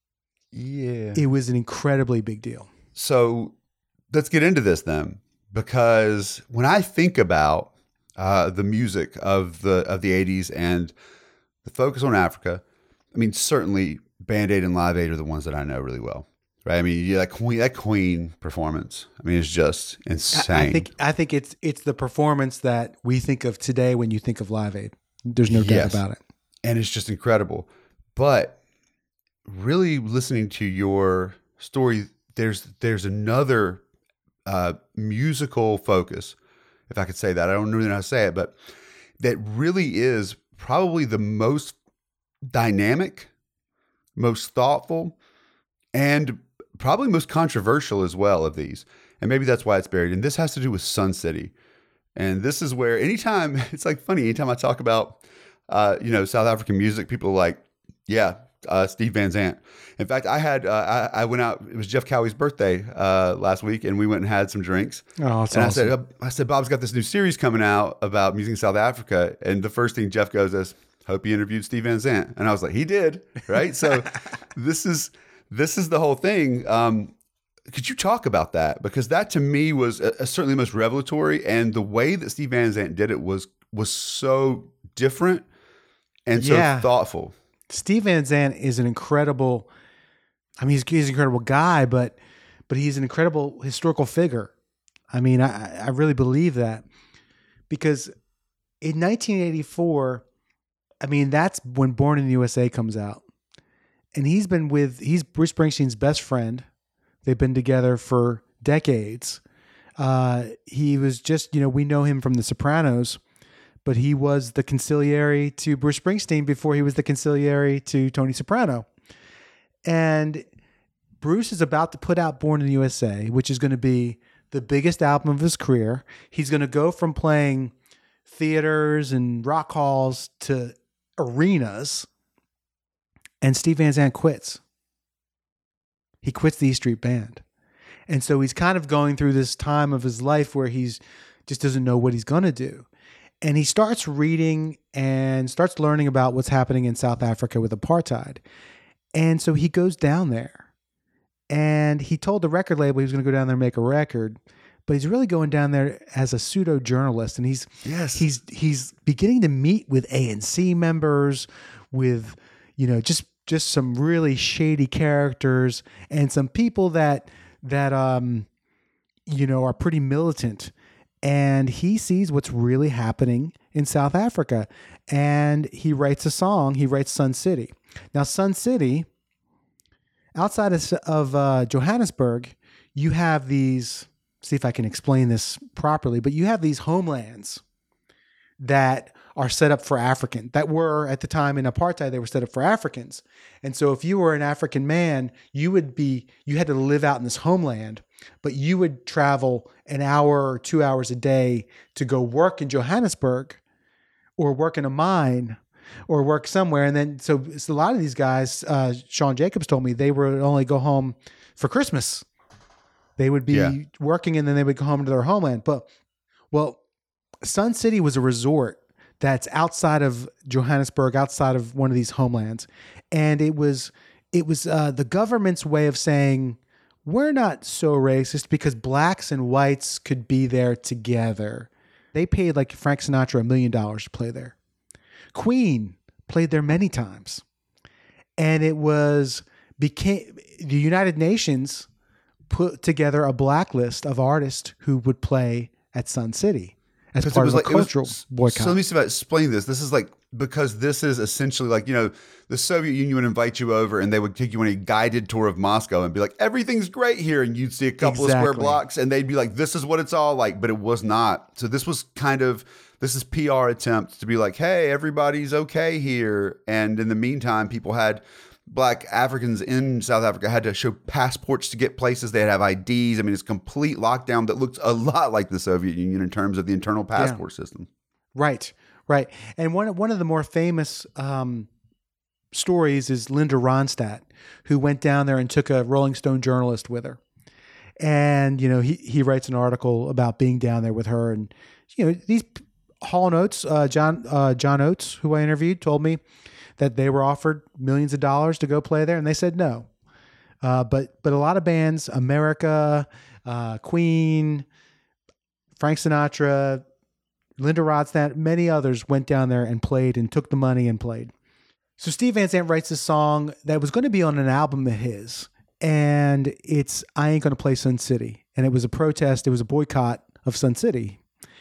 Yeah. it was an incredibly big deal. So let's get into this then, because when I think about uh, the music of the of the eighties and the focus on Africa, I mean, certainly Band Aid and Live Aid are the ones that I know really well, right? I mean, yeah, that Queen, that Queen performance, I mean, it's just insane. I, I think I think it's it's the performance that we think of today when you think of Live Aid. There's no Yes. doubt about it. And it's just incredible. But really listening to your story, there's there's another uh, musical focus, if I could say that. I don't really know how to say it, but that really is probably the most dynamic, most thoughtful, and probably most controversial as well of these. And maybe that's why it's buried. And this has to do with Sun City. And this is where anytime, it's like funny, anytime I talk about, uh, you know, South African music, people are like, yeah, uh, Steve Van Zandt. In fact, I had, uh, I, I went out, it was Jeff Cowie's birthday uh, last week, and we went and had some drinks. Oh, it's and I awesome. said, uh, I said, Bob's got this new series coming out about music in South Africa. And the first thing Jeff goes is, hope you interviewed Steve Van Zandt. And I was like, he did, right? So this is, this is the whole thing. Um, could you talk about that? Because that to me was uh, certainly the most revelatory, and the way that Steve Van Zandt did it was was so different and so Yeah. thoughtful. Steve Van Zandt is an incredible, I mean, he's, he's an incredible guy, but but he's an incredible historical figure. I mean, I, I really believe that, because in nineteen eighty-four, I mean, that's when Born in the U S A comes out. And he's been with, he's Bruce Springsteen's best friend. They've been together for decades. Uh, he was just, you know, we know him from The Sopranos, but he was the consigliere to Bruce Springsteen before he was the consigliere to Tony Soprano. And Bruce is about to put out Born in the U S A, which is going to be the biggest album of his career. He's going to go from playing theaters and rock halls to arenas. And Steve Van Zandt quits. He quits the E Street Band. And so he's kind of going through this time of his life where he's just doesn't know what he's going to do. And he starts reading and starts learning about what's happening in South Africa with apartheid. And so he goes down there, and he told the record label he was going to go down there and make a record, but he's really going down there as a pseudo journalist, and he's Yes. he's he's beginning to meet with A N C members, with you know just just some really shady characters and some people that that um you know are pretty militant, and he sees what's really happening in South Africa, and he writes a song. He writes Sun City. Now, Sun City, outside of, of uh, Johannesburg, you have these. See if I can explain this properly, but you have these homelands that are set up for African, that were at the time in apartheid, they were set up for Africans. And so if you were an African man, you would be, you had to live out in this homeland, but you would travel an hour or two hours a day to go work in Johannesburg or work in a mine or work somewhere. And then, so, so a lot of these guys, uh, Sean Jacobs told me they would only go home for Christmas. They would be Yeah. working and then they would go home to their homeland. But, well, Sun City was a resort that's outside of Johannesburg, outside of one of these homelands. And it was it was uh, the government's way of saying, we're not so racist because blacks and whites could be there together. They paid like Frank Sinatra a million dollars to play there. Queen played there many times. And it was became the United Nations put together a blacklist of artists who would play at Sun City as Because part it was of like a it was- cultural boycott. So let me see if I explain this. This is like because this is essentially like, you know, the Soviet Union would invite you over and they would take you on a guided tour of Moscow and be like, everything's great here. And you'd see a couple of square Exactly. blocks and they'd be like, this is what it's all like. But it was not. So this was kind of, this is P R attempt to be like, hey, everybody's okay here. And in the meantime, people had Black Africans in South Africa had to show passports to get places. They had to have I Ds. I mean, it's complete lockdown that looked a lot like the Soviet Union in terms of the internal passport system. Right, right. And one one of the more famous um, stories is Linda Ronstadt, who went down there and took a Rolling Stone journalist with her. And, you know, he, he writes an article about being down there with her. And, you know, these Hall and Oates, uh, John, uh, John Oates, who I interviewed, told me that they were offered millions of dollars to go play there. And they said no. Uh, but but a lot of bands, America, uh, Queen, Frank Sinatra, Linda Ronstadt, many others went down there and played and took the money and played. So Steve Van Zandt writes a song that was going to be on an album of his, and it's I Ain't Gonna Play Sun City. And it was a protest, it was a boycott of Sun City.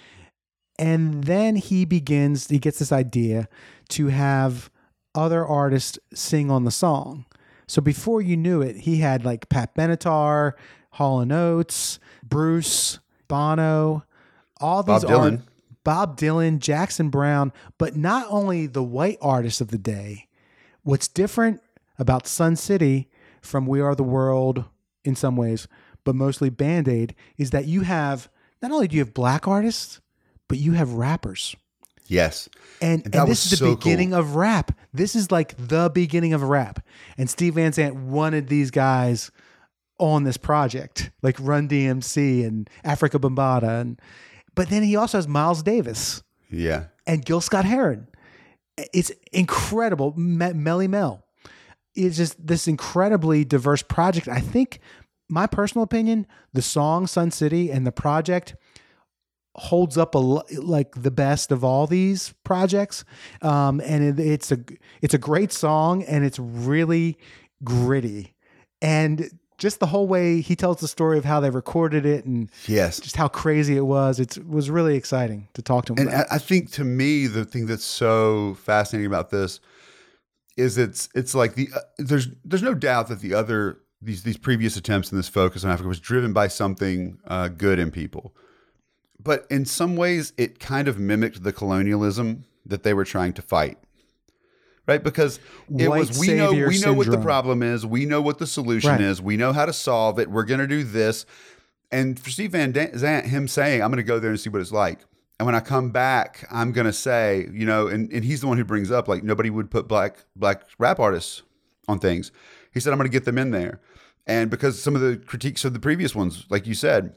And then he begins, he gets this idea to have other artists sing on the song. So before you knew it, he had like Pat Benatar, Hall and Oates, Bruce, Bono, all these Bob Dylan. art- Bob Dylan, Jackson Brown, but not only the white artists of the day. What's different about Sun City from We Are the World in some ways, but mostly Band-Aid, is that you have, not only do you have black artists, but you have rappers. Yes. And, And that and this was is the so beginning cool. of rap. This is like the beginning of rap. And Steve Van Zandt wanted these guys on this project, like Run D M C and Africa Bambaataa. And, but then he also has Miles Davis Yeah. and Gil Scott-Heron. It's incredible. Me- Melly Mel. It's just this incredibly diverse project. I think, my personal opinion, the song Sun City and the project holds up a lo- like the best of all these projects, um, and it, it's a it's a great song, and it's really gritty, and just the whole way he tells the story of how they recorded it and Yes. just how crazy it was. It's, it was really exciting to talk to him And about. I I think to me, the thing that's so fascinating about this is it's it's like the uh, there's there's no doubt that the other these these previous attempts in this focus on Africa was driven by something uh, good in people, but in some ways it kind of mimicked the colonialism that they were trying to fight. Right, because it White was we know savior we know what the syndrome. problem is, we know what the solution Right. is, we know how to solve it. We're going to do this, and for Steve Van Zandt, him saying, "I'm going to go there and see what it's like," and when I come back, I'm going to say, you know, and, and he's the one who brings up like nobody would put black black rap artists on things. He said, "I'm going to get them in there," and because some of the critiques of the previous ones, like you said,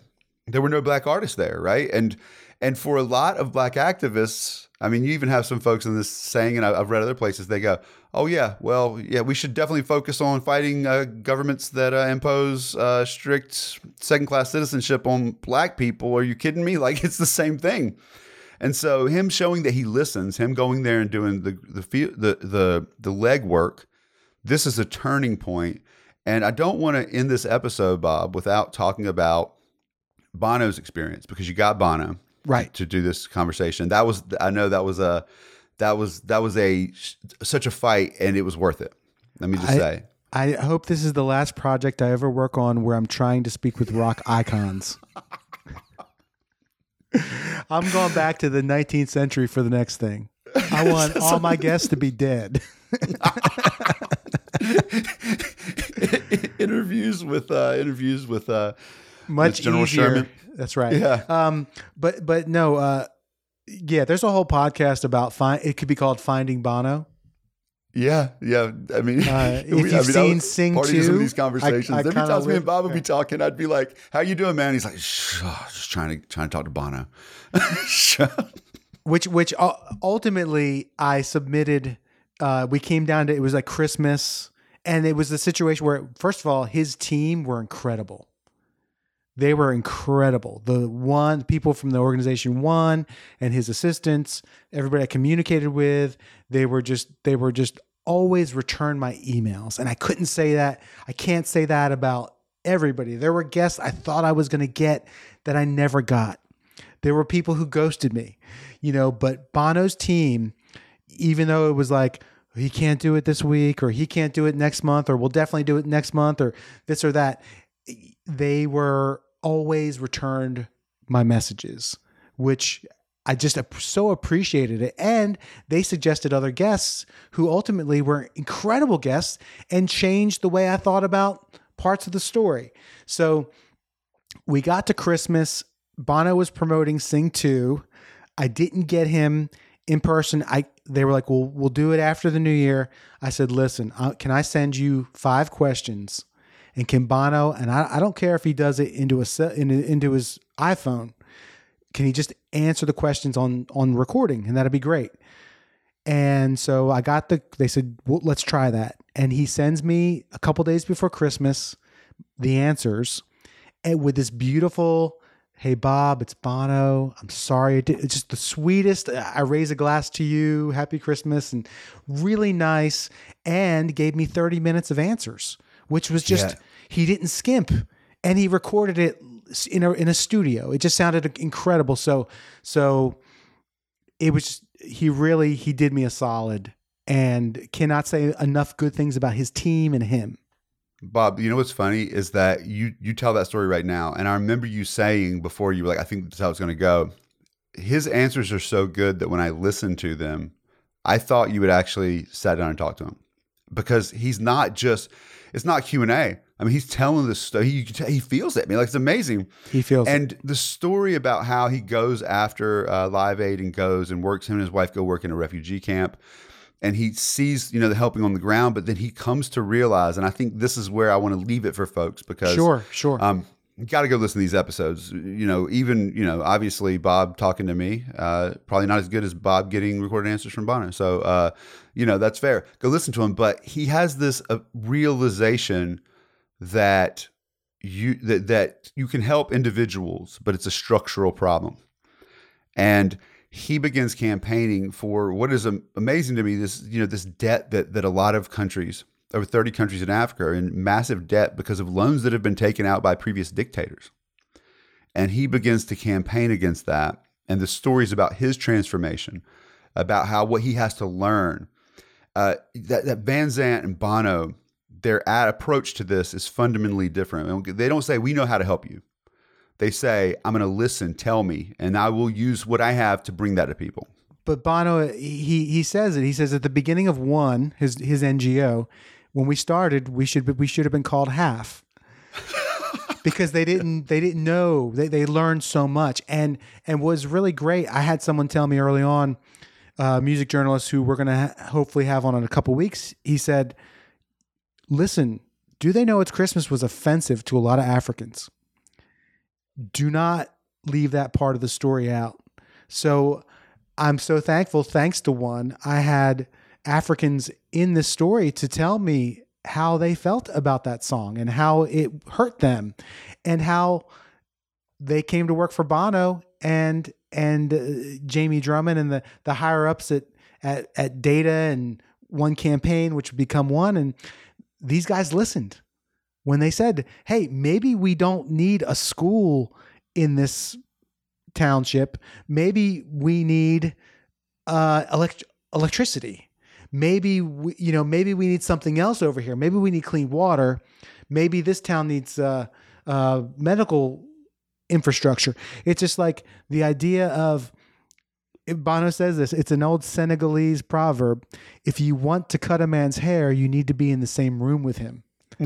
there were no black artists there, right? And and for a lot of black activists, I mean, you even have some folks in this saying, and I've read other places, they go, oh yeah, well, yeah, we should definitely focus on fighting uh, governments that uh, impose uh, strict second-class citizenship on black people. Are you kidding me? Like, it's the same thing. And so him showing that he listens, him going there and doing the the the the, the legwork, this is a turning point. And I don't want to end this episode, Bob, without talking about Bono's experience, because you got Bono right to, to do this conversation. That was, I know that was a, that was, that was a, such a fight, and it was worth it. Let me just I, say, I hope this is the last project I ever work on where I'm trying to speak with rock icons. I'm going back to the nineteenth century for the next thing. I want all my guests to be dead. interviews with, uh, interviews with, uh, much General easier. Sherman. That's right. Yeah. Um, but but no. Uh, yeah. There's a whole podcast about find. It could be called Finding Bono. Yeah, yeah. I mean, Uh, if we- you've I mean, I seen was Sing part of some of two, these conversations. I- I Every kinda time me and live- Bob would be yeah. talking, I'd be like, "How you doing, man?" He's like, Shh, oh, "Just trying to trying to talk to Bono." Which which uh, ultimately I submitted. Uh, we came down to it was like Christmas, and it was a situation where, first of all, his team were incredible. They were incredible. The one people from the organization one and his assistants, everybody I communicated with, they were just they were just always return my emails. And I couldn't say that. I can't say that about everybody. There were guests I thought I was going to get that I never got. There were people who ghosted me, you know, but Bono's team, even though it was like, he can't do it this week, or he can't do it next month, or we'll definitely do it next month, or this or that, they were always returned my messages, which I just so appreciated it. And they suggested other guests who ultimately were incredible guests and changed the way I thought about parts of the story. So we got to Christmas. Bono was promoting Sing two. I didn't get him in person. I they were like, well, we'll do it after the new year. I said, listen, uh, can I send you five questions? And can Bono, and I, I don't care if he does it into a into, into his iPhone, can he just answer the questions on on recording? And that'd be great. And so I got the, they said, well, let's try that. And he sends me a couple days before Christmas the answers, and with this beautiful, hey, Bob, it's Bono. I'm sorry. It did, it's just the sweetest. I raise a glass to you. Happy Christmas. And really nice. And gave me thirty minutes of answers, which was just, Yeah. he didn't skimp. And he recorded it in a, in a studio. It just sounded incredible. So, so it was just, he really, he did me a solid, and cannot say enough good things about his team and him. Bob, you know what's funny is that you you tell that story right now, and I remember you saying before, you were like, I think that's how it's going to go. His answers are so good that when I listened to them, I thought you would actually sit down and talk to him, because he's not just, it's not Q and A. I mean, he's telling this stuff. He he feels it. I mean, like, it's amazing. He feels and it. The story about how he goes after uh, Live Aid and goes and works, him and his wife go work in a refugee camp. And he sees, you know, the helping on the ground, but then he comes to realize, and I think this is where I want to leave it for folks, because Sure, sure. um, you got to go listen to these episodes. You know, even, you know, obviously Bob talking to me, uh, probably not as good as Bob getting recorded answers from Bono. So, uh, you know, that's fair. Go listen to him. But he has this uh, realization that you that that you can help individuals, but it's a structural problem. And he begins campaigning for what is amazing to me, this, you know, this debt that that a lot of countries, over thirty countries in Africa, are in massive debt because of loans that have been taken out by previous dictators. And he begins to campaign against that. And the stories about his transformation, about how what he has to learn, uh, that, that Van Zandt and Bono, their ad approach to this is fundamentally different. They don't say, we know how to help you. They say, I'm going to listen, tell me, and I will use what I have to bring that to people. But Bono, he he says it. He says at the beginning of one, his his N G O, when we started, we should we should have been called Half, because they didn't they didn't know they they learned so much, and and was really great. I had someone tell me early on, uh, music journalist who we're going to ha- hopefully have on in a couple weeks. He said, "Listen, do they know it's Christmas was offensive to a lot of Africans?" do not leave that part of the story out. So I'm so thankful, thanks to One, I had Africans in this story to tell me how they felt about that song and how it hurt them and how they came to work for Bono and and uh, Jamie Drummond and the the higher ups at, at at Data and One Campaign, which would become One. And these guys listened when they said, hey, maybe we don't need a school in this township. Maybe we need uh, elect- electricity. Maybe we, you know, maybe we need something else over here. Maybe we need clean water. Maybe this town needs uh, uh, medical infrastructure. It's just like the idea of, Bono says this, it's an old Senegalese proverb. If you want to cut a man's hair, you need to be in the same room with him.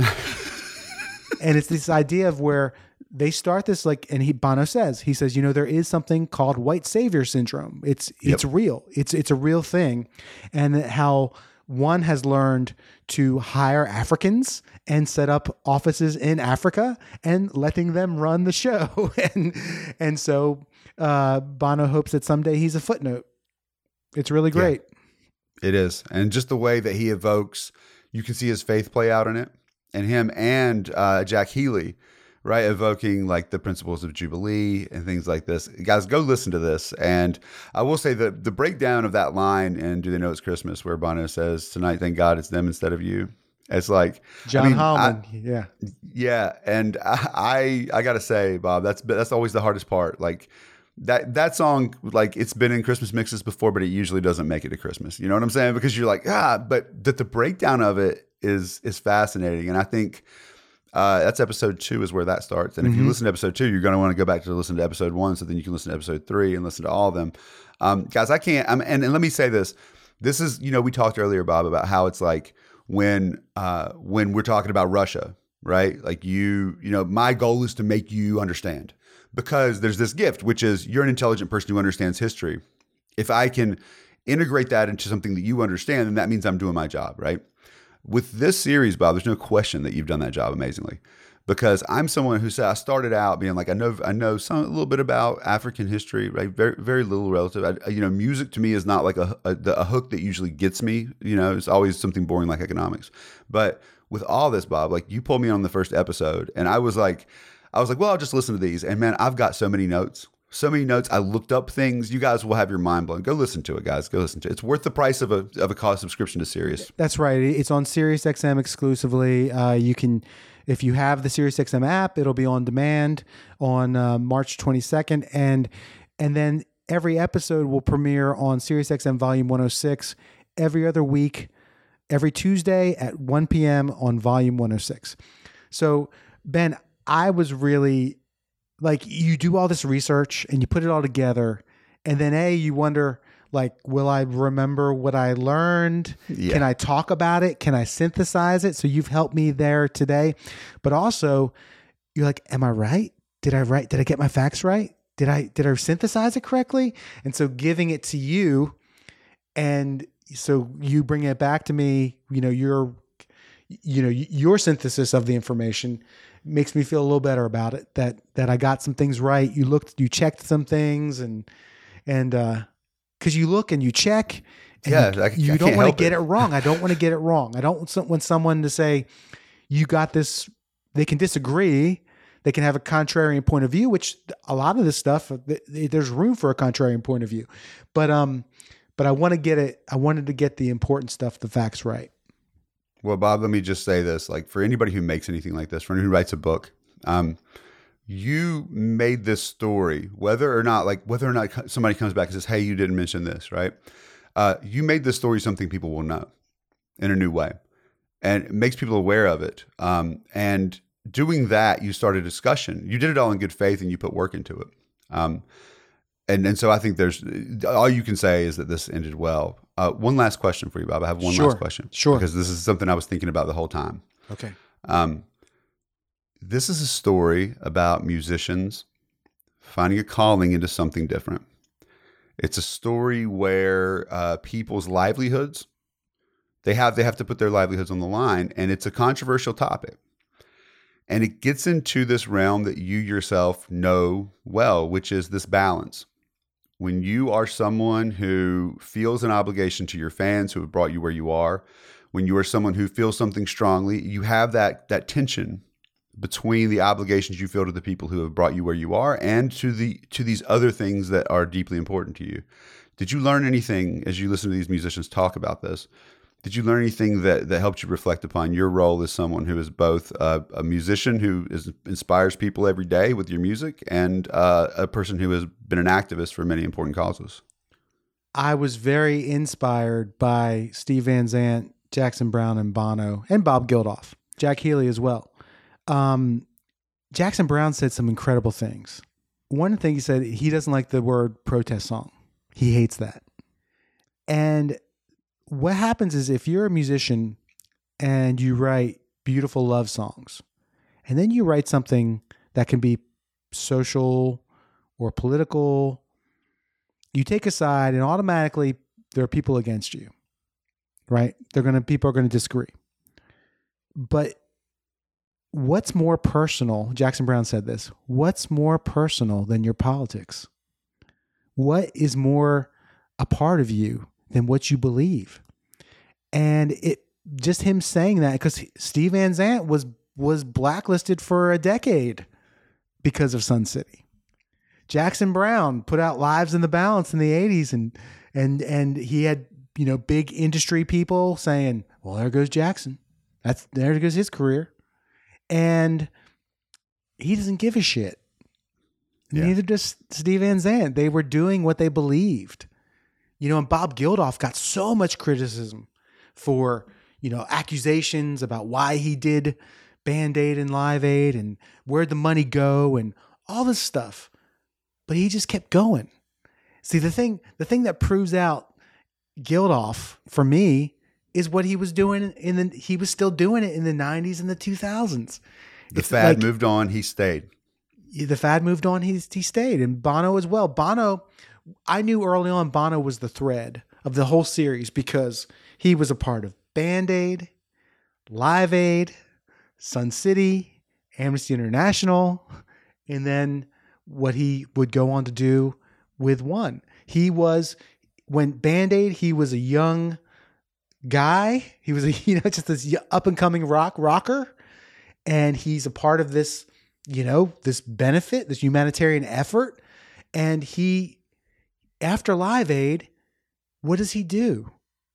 And it's this idea of where they start this, like, and he, Bono says, he says, you know, there is something called white savior syndrome. It's, Yep. it's real. It's, it's a real thing. And how One has learned to hire Africans and set up offices in Africa and letting them run the show. and, and so, uh, Bono hopes that someday he's a footnote. It's really great. Yeah, it is. And just the way that he evokes, you can see his faith play out in it, and him and uh, Jack Healy, right? Evoking like the principles of Jubilee and things like this. Guys, go listen to this. And I will say that the breakdown of that line in Do They Know It's Christmas, where Bono says, tonight, thank God it's them instead of you. It's like John I mean, Hallman. I, yeah. Yeah. And I, I, I got to say, Bob, that's, that's always the hardest part. Like that, that song, like it's been in Christmas mixes before, but it usually doesn't make it to Christmas. You know what I'm saying? Because you're like, ah, but that the breakdown of it is, is fascinating. And I think, Uh, that's episode two is where that starts. And if Mm-hmm. you listen to episode two, you're going to want to go back to listen to episode one. So then you can listen to episode three and listen to all of them. Um, guys, I can't, I'm, and, and let me say this, this is, you know, we talked earlier, Bob, about how it's like when, uh, when we're talking about Russia, right? Like you, you know, my goal is to make you understand, because there's this gift, which is you're an intelligent person who understands history. If I can integrate that into something that you understand, then that means I'm doing my job, right? With this series, Bob, there's no question that you've done that job amazingly, because I'm someone who said I started out being like, I know, I know some a little bit about African history, right? Very, very little relative. I, you know, music to me is not like a, a a hook that usually gets me. You know, it's always something boring like economics. But with all this, Bob, like you pulled me on the first episode, and I was like, I was like, well, I'll just listen to these, and man, I've got so many notes. So many notes. I looked up things. You guys will have your mind blown. Go listen to it, guys. Go listen to it. It's worth the price of a of a cost subscription to Sirius. That's right. It's on SiriusXM exclusively. Uh, you can, if you have the SiriusXM app, it'll be on demand on uh, March twenty-second, and and then every episode will premiere on SiriusXM Volume one oh six every other week, every Tuesday at one p.m. on Volume one oh six. So, Ben, I was really. Like, you do all this research and you put it all together, and then A, you wonder, like, will I remember what I learned? Yeah. Can I talk about it? Can I synthesize it? So you've helped me there today. But also, you're like, am I right? Did I write? Did I get my facts right? Did I did I synthesize it correctly? And so giving it to you, and so you bring it back to me, you know, your you know, your synthesis of the information makes me feel a little better about it, that, that I got some things right. You looked, you checked some things, and, and, uh, cause you look and you check, and Yeah, you, I- you I don't can't want help to get it. it wrong. I don't want to get it wrong. I don't want, some, want someone to say, you got this, they can disagree. They can have a contrarian point of view, which a lot of this stuff, th- there's room for a contrarian point of view, but, um, but I want to get it. I wanted to get the important stuff, the facts right. Well, Bob, let me just say this, like for anybody who makes anything like this, for anyone who writes a book, um, you made this story, whether or not, like whether or not somebody comes back and says, hey, you didn't mention this, right? Uh, you made this story something people will know in a new way, and it makes people aware of it. Um, and doing that, you start a discussion. You did it all in good faith, and you put work into it. Um, and, and so I think there's, all you can say is that this ended well. Uh, one last question for you, Bob. I have one Sure. last question. Sure. Because this is something I was thinking about the whole time. Okay. Um, this is a story about musicians finding a calling into something different. It's a story where uh, people's livelihoods, they have they have to put their livelihoods on the line, and it's a controversial topic. And it gets into this realm that you yourself know well, which is this balance. When you are someone who feels an obligation to your fans who have brought you where you are, when you are someone who feels something strongly, you have that that tension between the obligations you feel to the people who have brought you where you are and to the to these other things that are deeply important to you. Did you learn anything as you listen to these musicians talk about this? Did you learn anything that, that helped you reflect upon your role as someone who is both a, a musician who is, inspires people every day with your music and uh, a person who has been an activist for many important causes? I was very inspired by Steve Van Zandt, Jackson Browne, and Bono, and Bob Geldof, Jack Healy as well. Um, Jackson Browne said some incredible things. One thing he said, he doesn't like the word protest song. He hates that. And what happens is if you're a musician and you write beautiful love songs, and then you write something that can be social or political, you take a side and automatically there are people against you, right? They're going to, people are going to disagree. But what's more personal? Jackson Browne said this. What's more personal than your politics? What is more a part of you than what you believe? And it just him saying that, because Steve Van Zandt was was blacklisted for a decade because of Sun City. Jackson Browne put out Lives in the Balance in the eighties, and and and he had, you know, big industry people saying, "Well, there goes Jackson. That's there goes his career." And he doesn't give a shit. Yeah. Neither does Steve Van Zandt. They were doing what they believed. You know, and Bob Geldof got so much criticism for, you know, accusations about why he did Band Aid and Live Aid and where'd the money go and all this stuff. But he just kept going. See, the thing, the thing that proves out Geldof for me is what he was doing in the, he was still doing it in the nineties and the two thousands. The It's fad like, moved on, he stayed. The fad moved on, he, he stayed. And Bono as well. Bono, I knew early on Bono was the thread of the whole series because he was a part of Band Aid, Live Aid, Sun City, Amnesty International, and then what he would go on to do with One. He was, when Band Aid, he was a young guy. He was a, you know, just this up and coming rock rocker. And he's a part of this, you know, this benefit, this humanitarian effort. And he, after Live Aid, what does he do?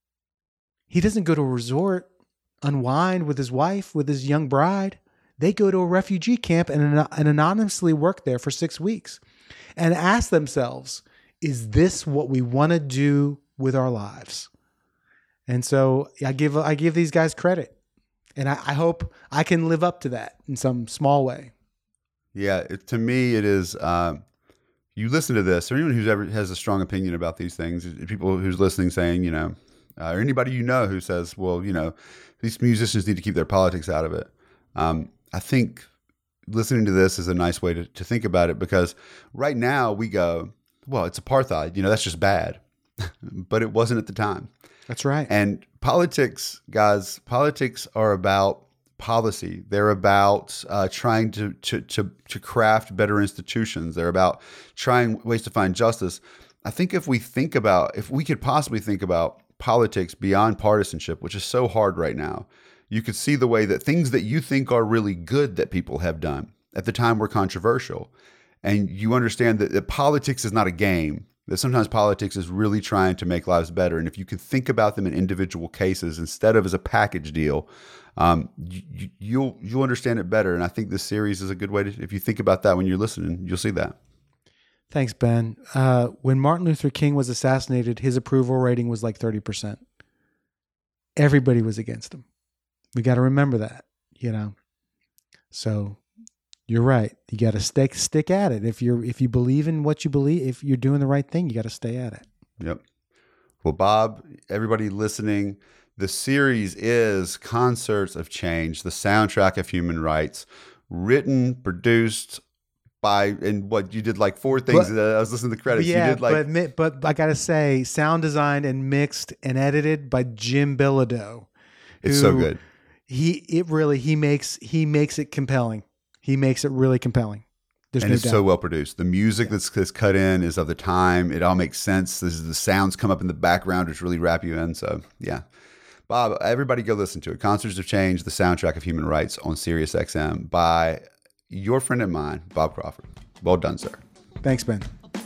He doesn't go to a resort, unwind with his wife, with his young bride. They go to a refugee camp and, and anonymously work there for six weeks and ask themselves, is this what we want to do with our lives? And so I give I give these guys credit. And I, I hope I can live up to that in some small way. Yeah, it, to me, it is... Um, you listen to this, or anyone who's ever has a strong opinion about these things, people who's listening saying, you know, uh, or anybody you know who says, well, you know, these musicians need to keep their politics out of it. Um, I think listening to this is a nice way to, to think about it, because right now we go, well, it's apartheid, you know, that's just bad. But it wasn't at the time. That's right. And politics, guys, politics are about policy. They're about uh, trying to, to to to craft better institutions. They're about trying ways to find justice. I think if we think about, if we could possibly think about politics beyond partisanship, which is so hard right now, you could see the way that things that you think are really good that people have done at the time were controversial. And you understand that, that politics is not a game, that sometimes politics is really trying to make lives better. And if you can think about them in individual cases instead of as a package deal, um, you, you'll you'll understand it better. And I think this series is a good way to, if you think about that when you're listening, you'll see that. Thanks, Ben. Uh, when Martin Luther King was assassinated, his approval rating was like thirty percent. Everybody was against him. We got to remember that, you know. So you're right. You got to stick stick at it. If you're if you believe in what you believe, if you're doing the right thing, you got to stay at it. Yep. Well, Bob, everybody listening, the series is Concerts of Change, the soundtrack of human rights, written, produced by, and what you did like four things. But, uh, I was listening to the credits. Yeah, you did like, but but I got to say, sound designed and mixed and edited by Jim Bilodeau. It's so good. he it really he makes he makes it compelling. He makes it really compelling. There's and no it's doubt. so well produced. The music that's, that's cut in is of the time. It all makes sense. This is, the sounds come up in the background, which really wrap you in. So yeah, Bob, everybody go listen to it. Concerts Have Changed, the soundtrack of Human Rights on Sirius X M by your friend and mine, Bob Crawford. Well done, sir. Thanks, Ben.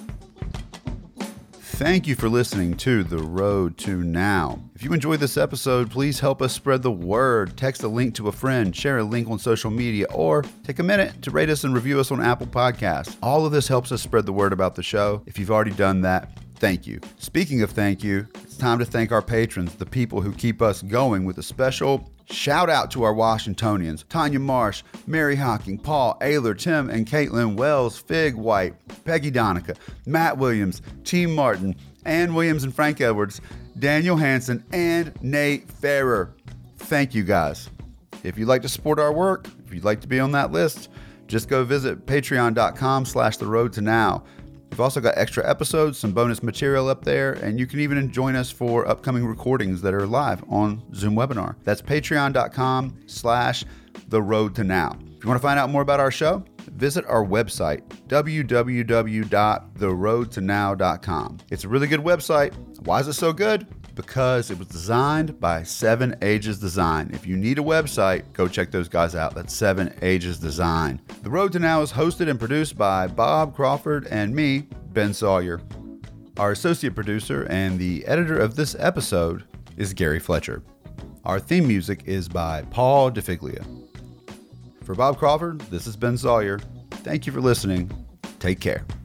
Thank you for listening to The Road to Now. If you enjoyed this episode, please help us spread the word. Text a link to a friend, share a link on social media, or take a minute to rate us and review us on Apple Podcasts. All of this helps us spread the word about the show. If you've already done that, thank you. Speaking of thank you, it's time to thank our patrons, the people who keep us going, with a special shout out to our Washingtonians: Tanya Marsh, Mary Hocking, Paul Ayler, Tim and Caitlin Wells, Fig White, Peggy Donica, Matt Williams, Team Martin, Ann Williams and Frank Edwards, Daniel Hansen, and Nate Farrer. Thank you guys. If you'd like to support our work, if you'd like to be on that list, just go visit patreon.com slash the road to now. We've also got extra episodes, some bonus material up there, and you can even join us for upcoming recordings that are live on Zoom webinar. That's patreon.com slash the road to now. If you want to find out more about our show, visit our website, w w w dot the road to now dot com. It's a really good website. Why is it so good? Because it was designed by Seven Ages Design. If you need a website, go check those guys out. That's Seven Ages Design. The Road to Now is hosted and produced by Bob Crawford and me, Ben Sawyer. Our associate producer and the editor of this episode is Gary Fletcher. Our theme music is by Paul DeFiglia. For Bob Crawford, this is Ben Sawyer. Thank you for listening. Take care.